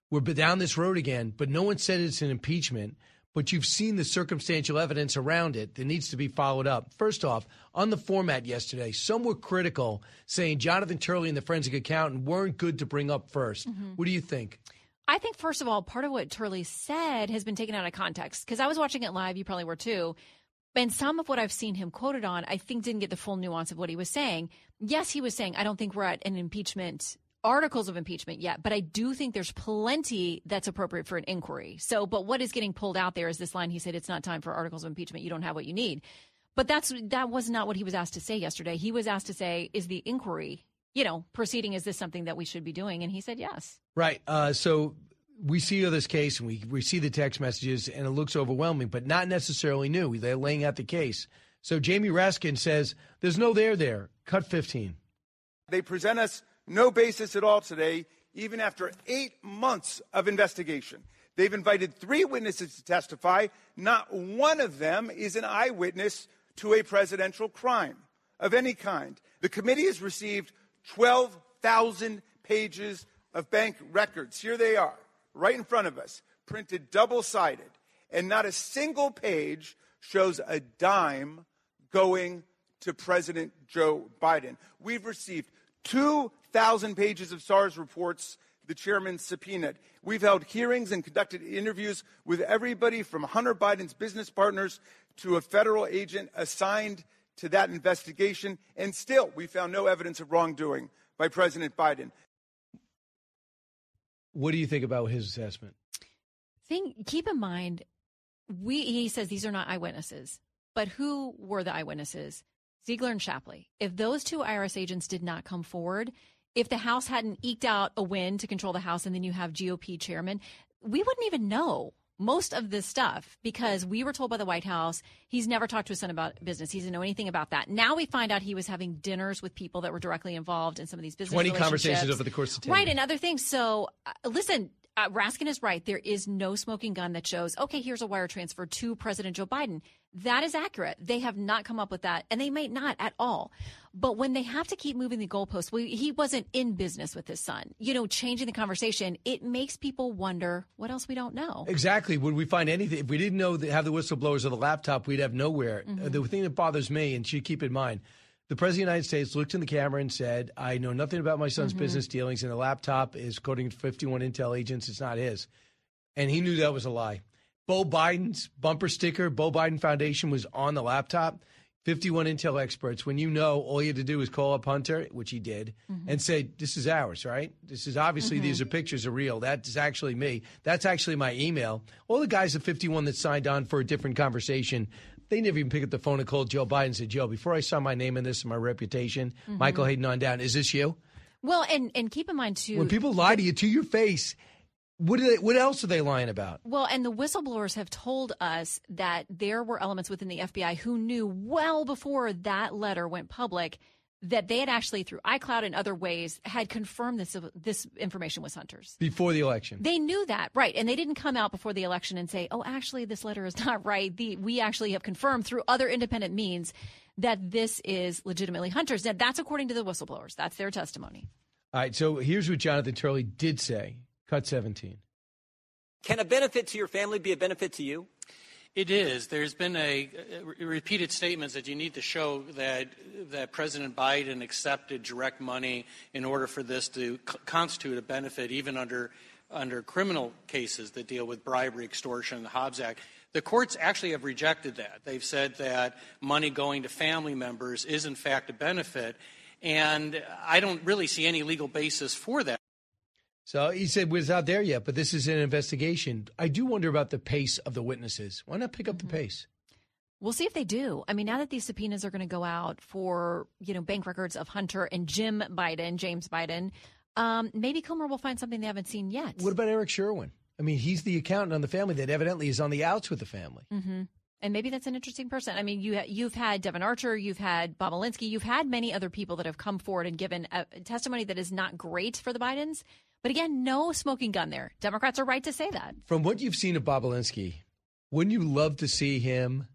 we're down this road again, but no one said it's an impeachment. But you've seen the circumstantial evidence around it that needs to be followed up. First off, on the format yesterday, some were critical, saying Jonathan Turley and the forensic accountant weren't good to bring up first. Mm-hmm. What do you think? I think, first of all, part of what Turley said has been taken out of context, because I was watching it live. You probably were too. And some of what I've seen him quoted on, I think didn't get the full nuance of what he was saying. Yes, he was saying, I don't think we're at an impeachment articles of impeachment yet, but I do think there's plenty that's appropriate for an inquiry. So, but what is getting pulled out there is this line. He said, it's not time for articles of impeachment. You don't have what you need. But that's that was not what he was asked to say yesterday. He was asked to say, is the inquiry, you know, proceeding, is this something that we should be doing? And he said, yes. Right. Uh, so we see this case and we, we see the text messages and it looks overwhelming, but not necessarily new. They're laying out the case. So Jamie Raskin says, there's no there there. Cut fifteen. They present us no basis at all today, even after eight months of investigation. They've invited three witnesses to testify. Not one of them is an eyewitness to a presidential crime of any kind. The committee has received twelve thousand pages of bank records. Here they are, right in front of us, printed double-sided. And not a single page shows a dime going to President Joe Biden. We've received two thousand pages of SARS reports the chairman subpoenaed. We've held hearings and conducted interviews with everybody from Hunter Biden's business partners to a federal agent assigned to that investigation, and still we found no evidence of wrongdoing by President Biden. What do you think about his assessment? Think, keep in mind, we he says these are not eyewitnesses, but who were the eyewitnesses? Ziegler and Shapley. If those two I R S agents did not come forward, if the House hadn't eked out a win to control the House and then you have G O P chairman, we wouldn't even know most of this stuff because we were told by the White House he's never talked to his son about business. He doesn't know anything about that. Now we find out he was having dinners with people that were directly involved in some of these business twenty relationships. conversations over the course of ten Right, years. and other things. So, uh, listen, uh, Raskin is right. There is no smoking gun that shows, okay, here's a wire transfer to President Joe Biden. That is accurate. They have not come up with that, and they may not at all. But when they have to keep moving the goalposts, well, he wasn't in business with his son, you know, changing the conversation, it makes people wonder what else we don't know. Exactly. Would we find anything? If we didn't know that have the whistleblowers or the laptop, we'd have nowhere. Mm-hmm. Uh, the thing that bothers me, and you keep in mind, the President of the United States looked in the camera and said, I know nothing about my son's Mm-hmm. business dealings, and the laptop is, according to fifty-one Intel agents, it's not his. And he knew that was a lie. Beau Biden's bumper sticker, Beau Biden Foundation, was on the laptop. fifty-one Intel experts, when you know all you had to do is call up Hunter, which he did, mm-hmm. and say, this is ours, right? This is obviously, mm-hmm. these are pictures are real. That's actually me. That's actually my email. All the guys at fifty-one that signed on for a different conversation, they never even picked up the phone and called Joe Biden and said, Joe, before I saw my name in this and my reputation, mm-hmm. Michael Hayden on down, is this you? Well, and, and keep in mind, too. When people lie to you to your face, What, are they, what else are they lying about? Well, and the whistleblowers have told us that there were elements within the F B I who knew well before that letter went public that they had actually, through iCloud and other ways, had confirmed this this information was Hunter's. Before the election. They knew that, right. And they didn't come out before the election and say, oh, actually, this letter is not right. The, we actually have confirmed through other independent means that this is legitimately Hunter's. Now, that's according to the whistleblowers. That's their testimony. All right, so here's what Jonathan Turley did say. Cut seventeen. Can a benefit to your family be a benefit to you? It is. There's been a, a repeated statements that you need to show that that President Biden accepted direct money in order for this to c- constitute a benefit, even under under criminal cases that deal with bribery, extortion, the Hobbs Act. The courts actually have rejected that. They've said that money going to family members is in fact a benefit, and I don't really see any legal basis for that. So he said well, it's not there yet, but this is an investigation. I do wonder about the pace of the witnesses. Why not pick up Mm-hmm. the pace? We'll see if they do. I mean, now that these subpoenas are going to go out for, you know, bank records of Hunter and Jim Biden, James Biden, um, maybe Comer will find something they haven't seen yet. What about Eric Sherwin? I mean, he's the accountant on the family that evidently is on the outs with the family. Mm-hmm. And maybe that's an interesting person. I mean, you, you've had Devin Archer, you've had Bob Alinsky, you've had many other people that have come forward and given a testimony that is not great for the Bidens. But again, no smoking gun there. Democrats are right to say that. From what you've seen of Bob Alinsky, wouldn't you love to see him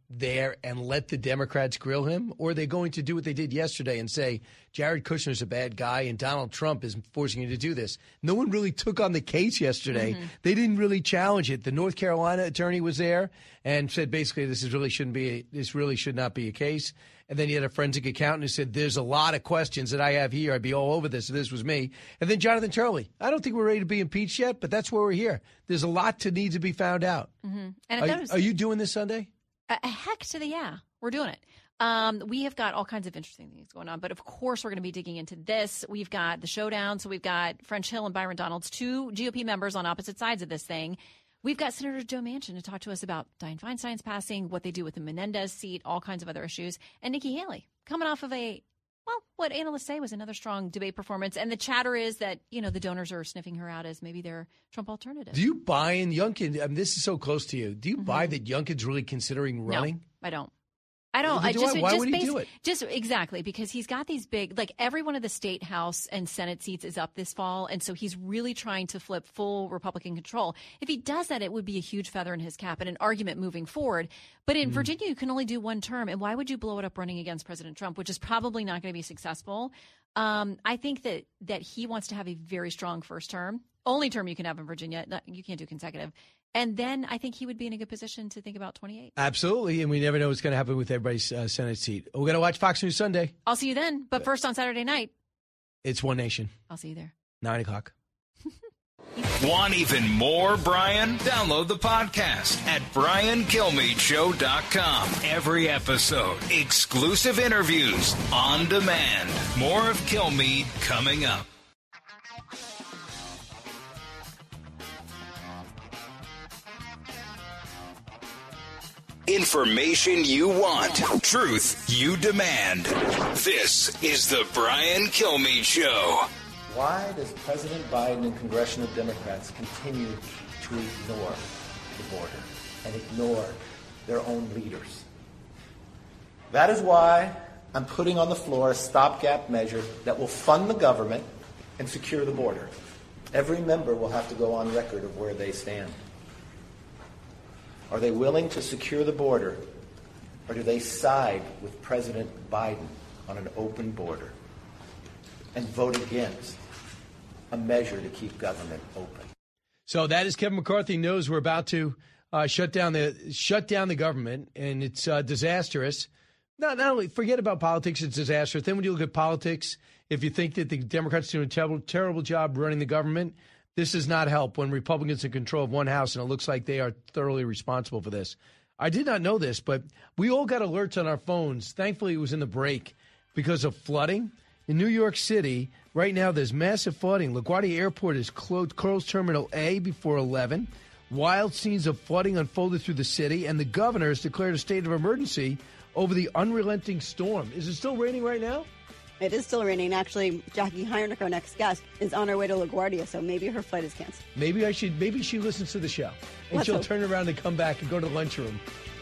there and let the Democrats grill him? Or are they going to do what they did yesterday and say, Jared Kushner's a bad guy and Donald Trump is forcing you to do this? No one really took on the case yesterday. Mm-hmm. They didn't really challenge it. The North Carolina attorney was there and said basically this is really shouldn't be a, this really should not be a case. And then you had a forensic accountant who said there's a lot of questions that I have here. I'd be all over this if this was me. And then Jonathan Turley. I don't think we're ready to be impeached yet, but that's why we're here. There's a lot to need to be found out. Mm-hmm. And are, those, are you doing this Sunday? A, a heck to the yeah. We're doing it. Um, we have got all kinds of interesting things going on, but of course we're going to be digging into this. We've got the showdown. So we've got French Hill and Byron Donalds, two G O P members on opposite sides of this thing. We've got Senator Joe Manchin to talk to us about Dianne Feinstein's passing, what they do with the Menendez seat, all kinds of other issues, and Nikki Haley coming off of a, well, what analysts say was another strong debate performance. And the chatter is that, you know, the donors are sniffing her out as maybe their Trump alternative. Do you buy in Youngkin? I mean, this is so close to you. Do you mm-hmm. buy that Youngkin's really considering running? No, I don't. I don't. Well, I just, why, why just would he base, do it? Just exactly because he's got these big, like every one of the state house and Senate seats is up this fall, and so he's really trying to flip full Republican control. If he does that, it would be a huge feather in his cap and an argument moving forward. But in mm. Virginia, you can only do one term, and why would you blow it up running against President Trump, which is probably not going to be successful? Um, I think that that he wants to have a very strong first term, only term you can have in Virginia. Not, you can't do consecutive. And then I think he would be in a good position to think about twenty-eight. Absolutely. And we never know what's going to happen with everybody's uh, Senate seat. We're going to watch Fox News Sunday. I'll see you then. But first on Saturday night. It's One Nation. I'll see you there. Nine o'clock. Want even more Brian? Download the podcast at brian kilmeade show dot com. Every episode, exclusive interviews on demand. More of Kilmeade coming up. Information you want. Truth you demand. This is the Brian Kilmeade Show. Why does President Biden and congressional Democrats continue to ignore the border and ignore their own leaders? That is why I'm putting on the floor a stopgap measure that will fund the government and secure the border. Every member will have to go on record of where they stand. Are they willing to secure the border, or do they side with President Biden on an open border and vote against a measure to keep government open? So that is Kevin McCarthy knows we're about to uh, shut down the shut down the government, and it's uh, disastrous. Not, not only forget about politics, it's disastrous. Then when you look at politics, if you think that the Democrats are doing a terrible, terrible job running the government, this does not help when Republicans are in control of one house, and it looks like they are thoroughly responsible for this. I did not know this, but we all got alerts on our phones. Thankfully, it was in the break because of flooding. In New York City, right now, there's massive flooding. LaGuardia Airport is closed, closed Terminal A before eleven. Wild scenes of flooding unfolded through the city, and the governor has declared a state of emergency over the unrelenting storm. Is it still raining right now? It is still raining. Actually, Jackie Heinrich, our next guest, is on her way to LaGuardia, so maybe her flight is canceled. Maybe I should. Maybe she listens to the show, and Let's she'll hope. turn around and come back and go to the lunchroom.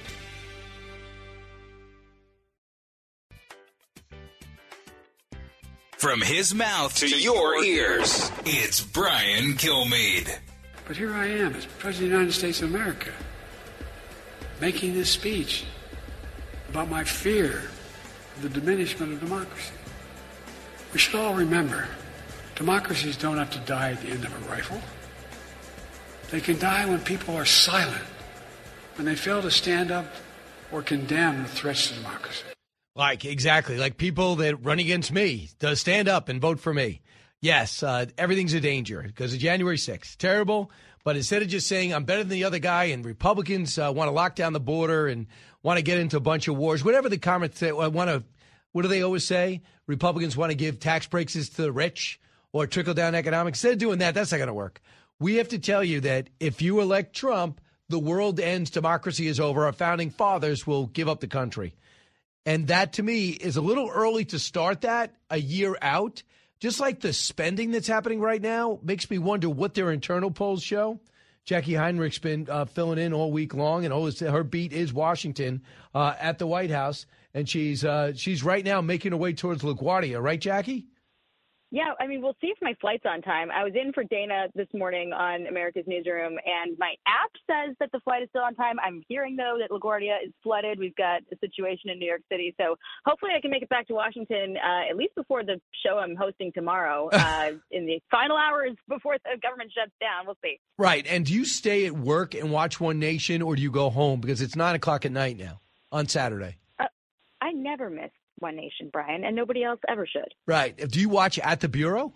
From his mouth to your ears, it's Brian Kilmeade. But here I am as President of the United States of America, making this speech about my fear of the diminishment of democracy. We should all remember, democracies don't have to die at the end of a rifle. They can die when people are silent, when they fail to stand up or condemn the threats to democracy. Like, exactly. Like people that run against me, does stand up and vote for me. Yes, uh, everything's a danger because of January sixth. Terrible. But instead of just saying I'm better than the other guy and Republicans uh, want to lock down the border and want to get into a bunch of wars, whatever the comments say, I want to, what do they always say? Republicans want to give tax breaks to the rich or trickle down economics. Instead of doing that, that's not going to work. We have to tell you that if you elect Trump, the world ends, democracy is over. Our founding fathers will give up the country. And that, to me, is a little early to start that a year out. Just like the spending that's happening right now makes me wonder what their internal polls show. Jackie Heinrich's been uh, filling in all week long, and always, her beat is Washington uh, at the White House. And she's uh, she's right now making her way towards LaGuardia. Right, Jackie? Yeah, I mean, we'll see if my flight's on time. I was in for Dana this morning on America's Newsroom, and my app says that the flight is still on time. I'm hearing, though, that LaGuardia is flooded. We've got a situation in New York City. So hopefully I can make it back to Washington uh, at least before the show I'm hosting tomorrow uh, in the final hours before the government shuts down. We'll see. Right. And do you stay at work and watch One Nation, or do you go home? Because it's nine o'clock at night now on Saturday. Uh, I never miss One Nation, Brian, and nobody else ever should. Right. Do you watch at the Bureau?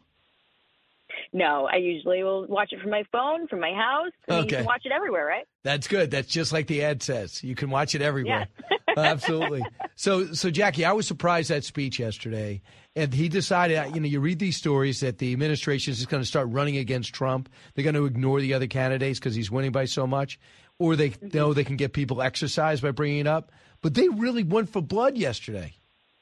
No, I usually will watch it from my phone, from my house. I mean, Okay. You can watch it everywhere, right? That's good. That's just like the ad says. You can watch it everywhere. Yeah. Absolutely. So, so Jackie, I was surprised at speech yesterday, and he decided. You know, you read these stories that the administration is just going to start running against Trump. They're going to ignore the other candidates because he's winning by so much, or they mm-hmm. know they can get people exercised by bringing it up. But they really went for blood yesterday.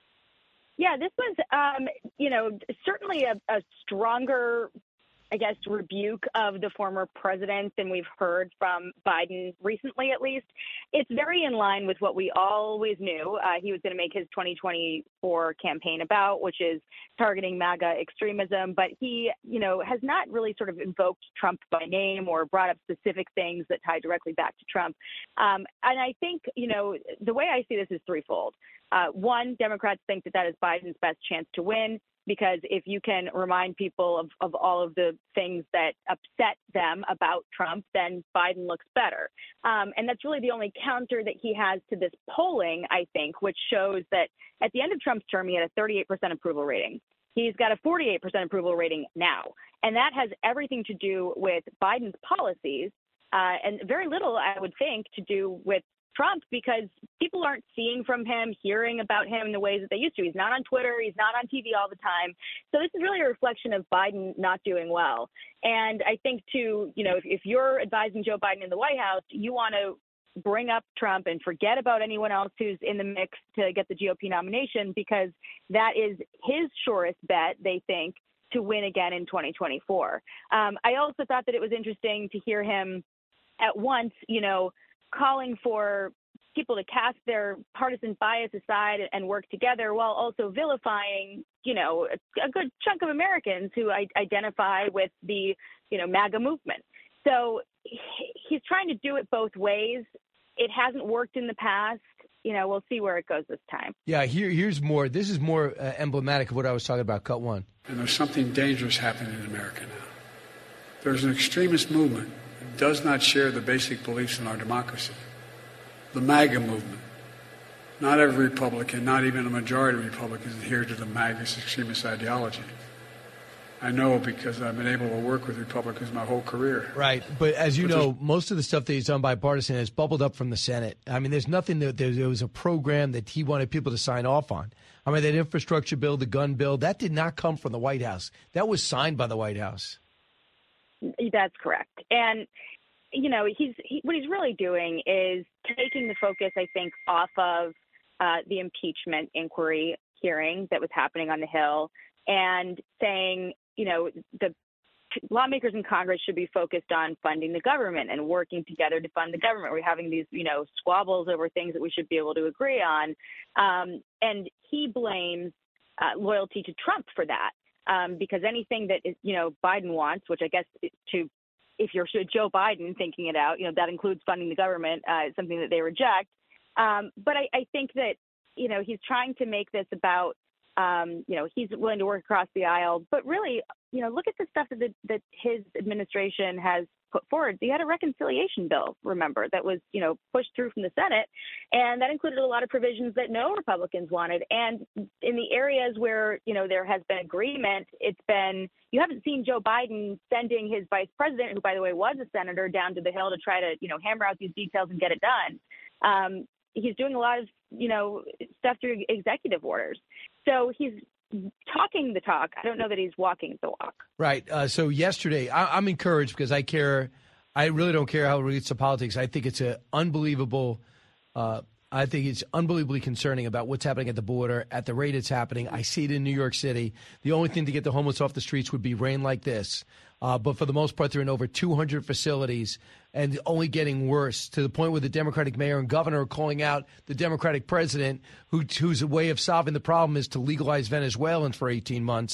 Yeah, this was, um, you know, certainly a, a stronger, I guess, rebuke of the former president than we've heard from Biden recently, at least. It's very in line with what we always knew uh, he was going to make his twenty twenty-four campaign about, which is targeting MAGA extremism. But he, you know, has not really sort of invoked Trump by name or brought up specific things that tie directly back to Trump. Um, and I think, you know, the way I see this is threefold. Uh, one, Democrats think that that is Biden's best chance to win, because if you can remind people of, of all of the things that upset them about Trump, then Biden looks better. Um, and that's really the only counter that he has to this polling, I think, which shows that at the end of Trump's term, he had a thirty-eight percent approval rating. He's got a forty-eight percent approval rating now. And that has everything to do with Biden's policies uh, and very little, I would think, to do with Trump, because people aren't seeing from him, hearing about him in the ways that they used to. He's not on Twitter. He's not on T V all the time. So this is really a reflection of Biden not doing well. And I think, too, you know, if, if you're advising Joe Biden in the White House, you want to bring up Trump and forget about anyone else who's in the mix to get the G O P nomination, because that is his surest bet, they think, to win again in twenty twenty-four. Um, I also thought that it was interesting to hear him at once, you know, calling for people to cast their partisan bias aside and work together, while also vilifying, you know, a, a good chunk of Americans who I- identify with the, you know, MAGA movement. So he's trying to do it both ways. It hasn't worked in the past. You know, we'll see where it goes this time. Yeah, here, here's more. This is more uh, emblematic of what I was talking about, cut one. And there's something dangerous happening in America now. There's an extremist movement that does not share the basic beliefs in our democracy. The MAGA movement. Not every Republican, not even a majority of Republicans adhere to the MAGA extremist ideology. I know because I've been able to work with Republicans my whole career. Right. But as you But know, most of the stuff that he's done bipartisan has bubbled up from the Senate. I mean, there's nothing that there, there was a program that he wanted people to sign off on. I mean, that infrastructure bill, the gun bill, that did not come from the White House. That was signed by the White House. That's correct. And, you know, he's he, what he's really doing is taking the focus, I think, off of uh, the impeachment inquiry hearing that was happening on the Hill and saying, you know, the lawmakers in Congress should be focused on funding the government and working together to fund the government. We're having these, you know, squabbles over things that we should be able to agree on. Um, and he blames uh, loyalty to Trump for that, um, because anything that, is, you know, Biden wants, which I guess to, if you're Joe Biden thinking it out, you know, that includes funding the government, uh, something that they reject. Um, but I, I think that, you know, he's trying to make this about, Um, you know, he's willing to work across the aisle, but really, you know, look at the stuff that, the, that his administration has put forward. He had a reconciliation bill, remember, that was, you know, pushed through from the Senate, and that included a lot of provisions that no Republicans wanted. And in the areas where, you know, there has been agreement, it's been, you haven't seen Joe Biden sending his vice president, who, by the way, was a senator, down to the Hill to try to, you know, hammer out these details and get it done. Um, he's doing a lot of, you know, stuff through executive orders. So he's talking the talk. I don't know that he's walking the walk. Right. Uh, so yesterday, I, I'm encouraged because I care. I really don't care how it relates to politics. I think it's an unbelievable. Uh, I think it's unbelievably concerning about what's happening at the border, at the rate it's happening. I see it in New York City. The only thing to get the homeless off the streets would be rain like this. Uh, but for the most part, they're in over two hundred facilities and only getting worse, to the point where the Democratic mayor and governor are calling out the Democratic president, who, whose way of solving the problem is to legalize Venezuelans for eighteen months.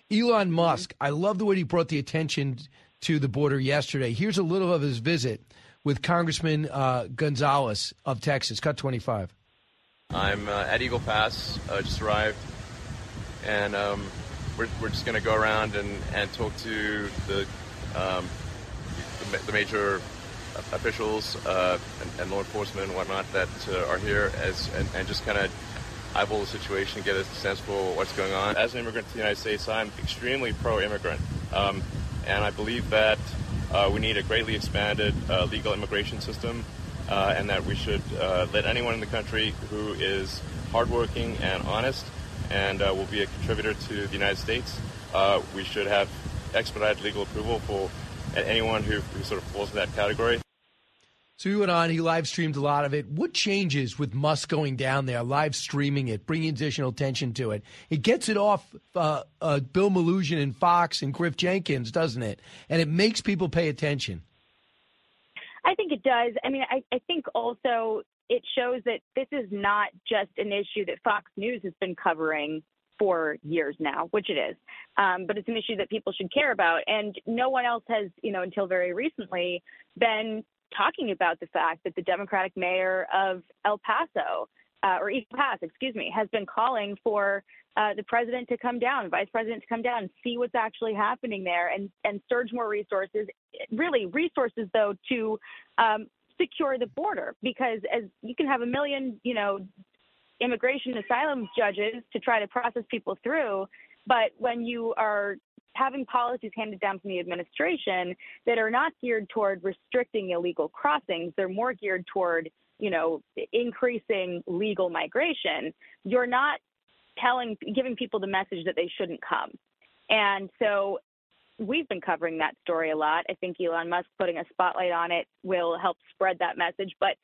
Elon Musk, I love the way he brought the attention to the border yesterday. Here's a little of his visit with Congressman uh, Gonzalez of Texas. Cut twenty-five. I'm uh, at Eagle Pass, uh, just arrived, and um, we're, we're just going to go around and, and talk to the, um, the, the major officials uh, and, and law enforcement and whatnot that uh, are here as and, and just kind of eyeball the situation, get a sense for what's going on. As an immigrant to the United States, I'm extremely pro-immigrant, um, and I believe that uh, we need a greatly expanded uh, legal immigration system, uh, and that we should uh, let anyone in the country who is hardworking and honest and uh, will be a contributor to the United States, uh, we should have expedited legal approval for anyone who, who sort of falls in that category. So he went on, he live streamed a lot of it. What changes with Musk going down there, live streaming it, bringing additional attention to it? It gets it off uh, uh, Bill Malugin and Fox and Griff Jenkins, doesn't it? And it makes people pay attention. I think it does. I mean, I, I think also it shows that this is not just an issue that Fox News has been covering for years now, which it is. Um, but it's an issue that people should care about. And no one else has, you know, until very recently been talking about the fact that the Democratic mayor of El Paso, uh, or Eagle Pass, excuse me, has been calling for uh, the president to come down, vice president to come down and see what's actually happening there and, and surge more resources, really resources, though, to um, secure the border. Because as you can have a million, you know, immigration asylum judges to try to process people through, but when you are having policies handed down from the administration that are not geared toward restricting illegal crossings, they're more geared toward, you know, increasing legal migration, you're not telling, giving people the message that they shouldn't come. And so we've been covering that story a lot. I think Elon Musk putting a spotlight on it will help spread that message. But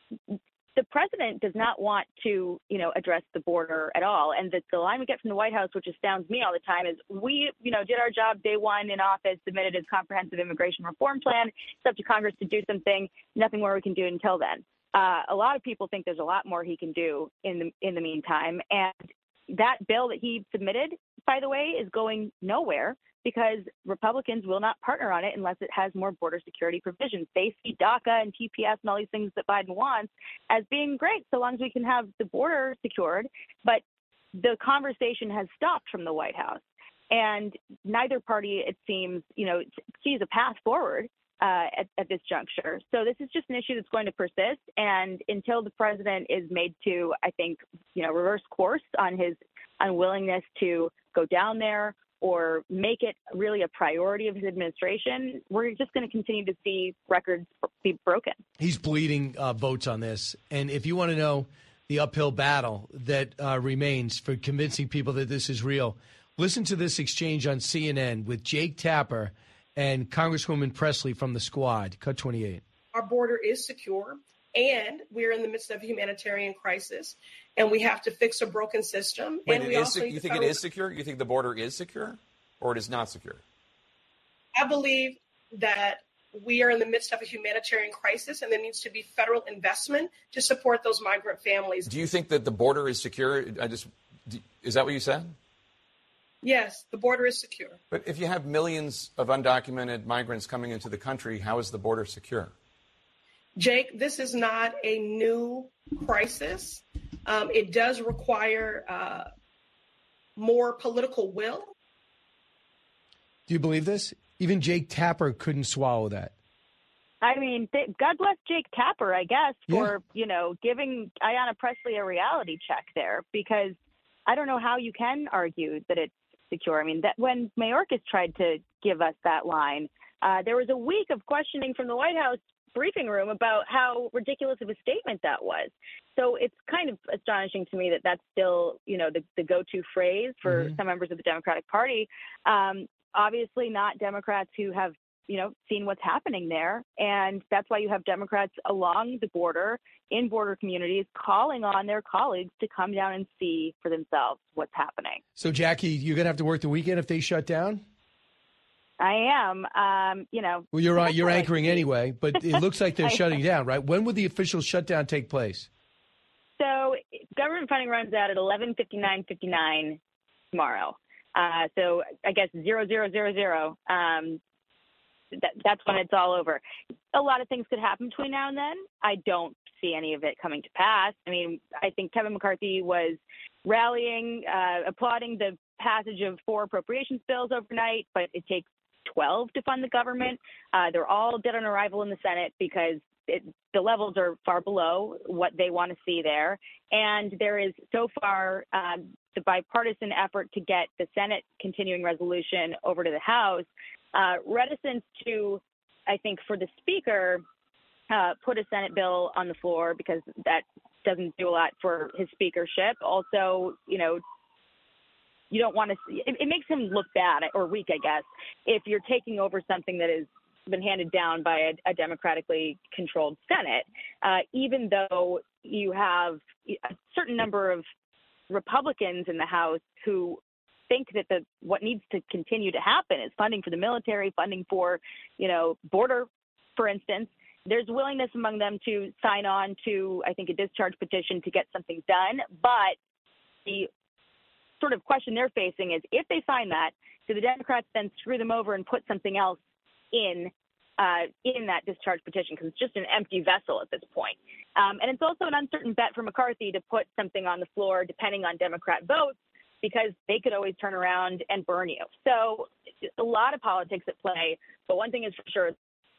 the president does not want to, you know, address the border at all. And the, the line we get from the White House, which astounds me all the time, is we, you know, did our job day one in office, submitted his comprehensive immigration reform plan. It's up to Congress to do something. Nothing more we can do until then. Uh, a lot of people think there's a lot more he can do in the in the meantime. And that bill that he submitted, by the way, is going nowhere because Republicans will not partner on it unless it has more border security provisions. They see DACA and T P S and all these things that Biden wants as being great so long as we can have the border secured. But the conversation has stopped from the White House. And neither party, it seems, you know, sees a path forward uh, at, at this juncture. So this is just an issue that's going to persist. And until the president is made to, I think, you know, reverse course on his unwillingness to go down there or make it really a priority of his administration, we're just going to continue to see records be broken. He's bleeding uh, votes on this. And if you want to know the uphill battle that uh, remains for convincing people that this is real, listen to this exchange on C N N with Jake Tapper and Congresswoman Presley from the Squad. Cut twenty-eight. Our border is secure, and we're in the midst of a humanitarian crisis, and we have to fix a broken system. Wait, and it we is also sec- you think it is secure? You think the border is secure, or it is not secure? I believe that we are in the midst of a humanitarian crisis, and there needs to be federal investment to support those migrant families. Do you think that the border is secure? I just is that what you said? Yes, the border is secure. But if you have millions of undocumented migrants coming into the country, how is the border secure? Jake, this is not a new crisis. Um, it does require uh, more political will. Do you believe this? Even Jake Tapper couldn't swallow that. I mean, th- God bless Jake Tapper, I guess, for, Yeah. you know, giving Ayanna Presley a reality check there, because I don't know how you can argue that it's secure. I mean, that when Mayorkas tried to give us that line, uh, there was a week of questioning from the White House briefing room about how ridiculous of a statement that was. So it's kind of astonishing to me that that's still, you know, the, the go-to phrase for Mhm. some members of the Democratic Party. Um, obviously not Democrats who have, you know, seen what's happening there. And that's why you have Democrats along the border, in border communities, calling on their colleagues to come down and see for themselves what's happening. So, Jackie, you're going to have to work the weekend if they shut down? I am, um, you know. Well, you're on, you're hopefully. anchoring anyway, but it looks like they're I shutting am. down, right? When would the official shutdown take place? So government funding runs out at eleven fifty-nine fifty-nine tomorrow. Uh, so I guess zero, zero, zero, zero. Um, that, that's when it's all over. A lot of things could happen between now and then. I don't see any of it coming to pass. I mean, I think Kevin McCarthy was rallying, uh, applauding the passage of four appropriations bills overnight, but it takes twelve to fund the government. Uh, they're all dead on arrival in the Senate because it, the levels are far below what they want to see there. And there is so far um, the bipartisan effort to get the Senate continuing resolution over to the House, uh, reticence to, I think, for the Speaker, uh, put a Senate bill on the floor because that doesn't do a lot for his speakership. Also, you know, you don't want to see, it, it makes him look bad or weak, I guess, if you're taking over something that has been handed down by a, a democratically controlled Senate, uh, even though you have a certain number of Republicans in the House who think that the what needs to continue to happen is funding for the military, funding for, you know, border, for instance. There's willingness among them to sign on to, I think, a discharge petition to get something done. But the sort of question they're facing is, if they sign that, do the Democrats then screw them over and put something else in uh, in that discharge petition? Because it's just an empty vessel at this point. Um, and it's also an uncertain bet for McCarthy to put something on the floor depending on Democrat votes, because they could always turn around and burn you. So a lot of politics at play. But one thing is for sure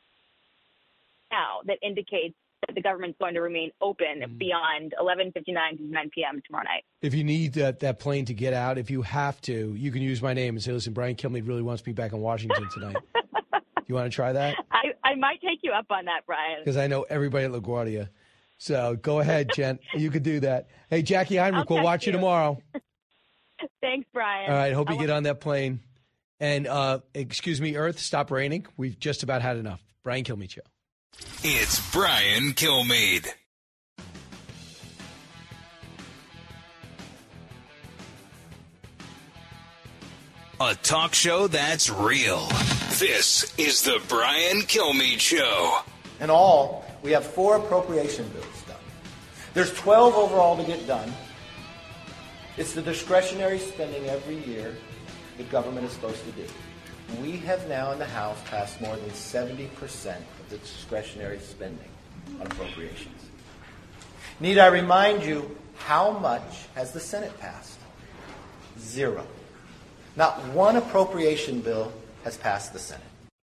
now that indicates that the government's going to remain open mm. beyond eleven fifty-nine to nine p.m. tomorrow night. If you need uh, that plane to get out, if you have to, you can use my name and say, listen, Brian Kilmeade really wants me back in Washington tonight. You want to try that? I, I might take you up on that, Brian. Because I know everybody at LaGuardia. So go ahead, Jen. You could do that. Hey, Jackie Heinrich, we'll watch you, you tomorrow. Thanks, Brian. All right, hope you get on that plane. And, uh, excuse me, Earth, stop raining. We've just about had enough. Brian Kilmeade Show. It's Brian Kilmeade. A talk show that's real. This is the Brian Kilmeade Show. In all, we have four appropriation bills done. There's twelve overall to get done. It's the discretionary spending every year the government is supposed to do. We have now in the House passed more than seventy percent of the discretionary spending on appropriations. Need I remind you, how much has the Senate passed? Zero. Not one appropriation bill has passed the Senate.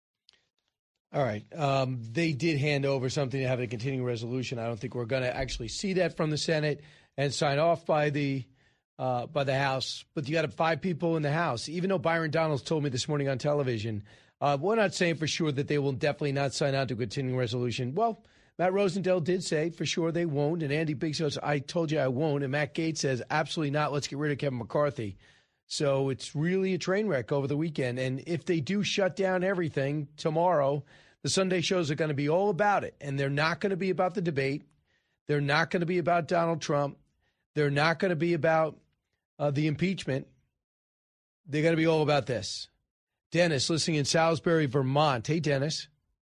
All right. Um, they did hand over something to have a continuing resolution. I don't think we're going to actually see that from the Senate and sign off by the uh, by the House. But you got five people in the House. Even though Byron Donalds told me this morning on television, uh, we're not saying for sure that they will definitely not sign on to a continuing resolution. Well, Matt Rosendale did say for sure they won't. And Andy Biggs says, I told you I won't. And Matt Gaetz says, absolutely not. Let's get rid of Kevin McCarthy. So it's really a train wreck over the weekend. And if they do shut down everything tomorrow, the Sunday shows are going to be all about it. And they're not going to be about the debate. They're not going to be about Donald Trump. They're not going to be about uh, the impeachment. They're going to be all about this. Dennis, listening in Salisbury, Vermont. Hey, Dennis.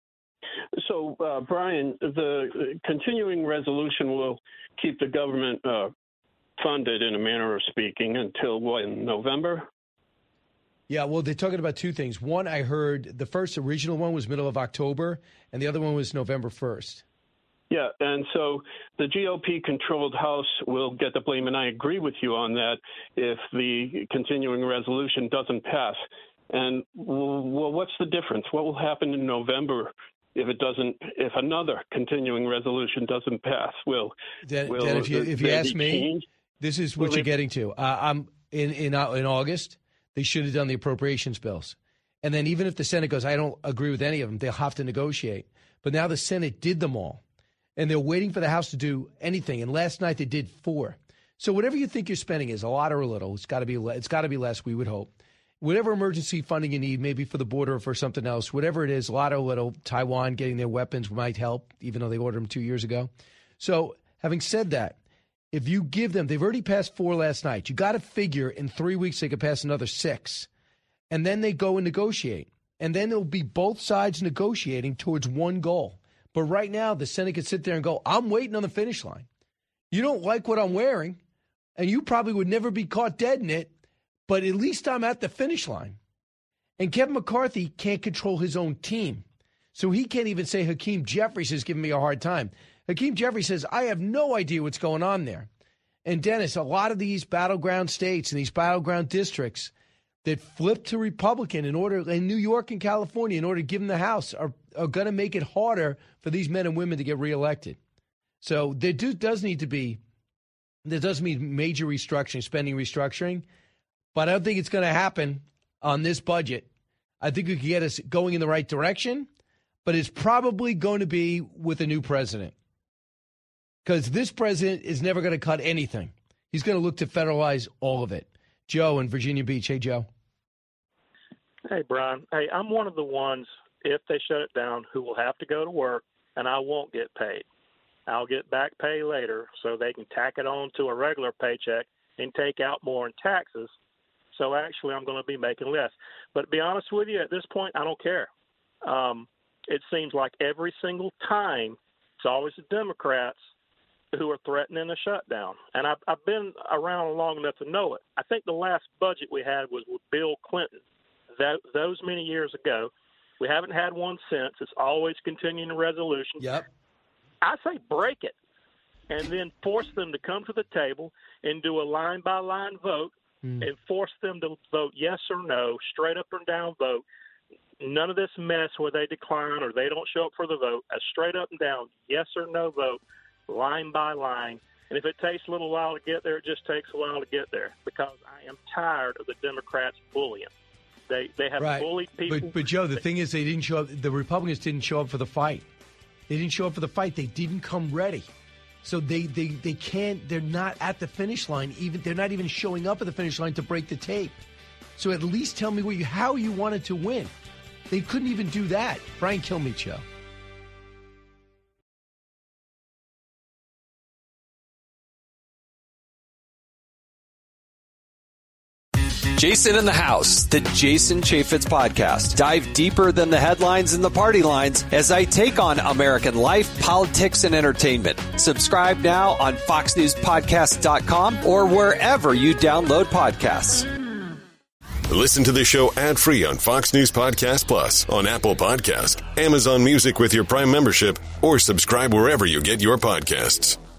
So, uh, Brian, the continuing resolution will keep the government uh, funded, in a manner of speaking, until what, in November? Yeah, well, they're talking about two things. One, I heard the first original one was middle of October, and the other one was November first. Yeah, and so the G O P-controlled House will get the blame, and I agree with you on that if the continuing resolution doesn't pass. And, well, what's the difference? What will happen in November if it doesn't? If another continuing resolution doesn't pass? Will, then, will then if you if you ask me, changed? This is what will you're they, getting to. Uh, I'm in in uh, in August. They should have done the appropriations bills. And then even if the Senate goes, I don't agree with any of them, they'll have to negotiate. But now the Senate did them all. And they're waiting for the House to do anything. And last night they did four. So whatever you think your spending is, a lot or a little, it's got to be it's got to be less, we would hope. Whatever emergency funding you need, maybe for the border or for something else, whatever it is, a lot or little, Taiwan getting their weapons might help, even though they ordered them two years ago. So having said that, if you give them, they've already passed four last night. You got to figure in three weeks they could pass another six. And then they go and negotiate. And then it'll be both sides negotiating towards one goal. But right now, the Senate could sit there and go, I'm waiting on the finish line. You don't like what I'm wearing, and you probably would never be caught dead in it, but at least I'm at the finish line. And Kevin McCarthy can't control his own team. So he can't even say Hakeem Jeffries is giving me a hard time. Hakeem Jeffries says, I have no idea what's going on there. And Dennis, a lot of these battleground states and these battleground districts that flip to Republican in order, in New York and California, in order to give them the House, are, are going to make it harder for these men and women to get reelected. So there do, does need to be, there does need major restructuring, spending restructuring, but I don't think it's going to happen on this budget. I think we could get us going in the right direction, but it's probably going to be with a new president. Because this president is never going to cut anything. He's going to look to federalize all of it. Joe in Virginia Beach. Hey, Joe. Hey, Brian. Hey, I'm one of the ones, if they shut it down, who will have to go to work, and I won't get paid. I'll get back pay later so they can tack it on to a regular paycheck and take out more in taxes. So actually I'm going to be making less. But to be honest with you, at this point, I don't care. Um, it seems like every single time it's always the Democrats who are threatening a shutdown. And I've, I've been around long enough to know it. I think the last budget we had was with Bill Clinton. That, those many years ago. We haven't had one since. It's always continuing resolution. Yep. I say break it and then force them to come to the table and do a line-by-line vote mm. and force them to vote yes or no, straight up and down vote. None of this mess where they decline or they don't show up for the vote. A straight up and down yes or no vote, line by line. And if it takes a little while to get there, it just takes a while to get there because I am tired of the Democrats bullying. They they have right. bullied people. But, but Joe, the thing is they didn't show up. The Republicans didn't show up for the fight. They didn't show up for the fight. They didn't come ready. So they, they, they can't, they're not at the finish line. Even They're not even showing up at the finish line to break the tape. So at least tell me what you, how you wanted to win. They couldn't even do that. Brian Kilmeade Show. Jason in the House, the Jason Chaffetz Podcast. Dive deeper than the headlines and the party lines as I take on American life, politics, and entertainment. Subscribe now on fox news podcast dot com or wherever you download podcasts. Listen to the show ad-free on Fox News Podcast Plus, on Apple Podcast, Amazon Music with your Prime membership, or subscribe wherever you get your podcasts.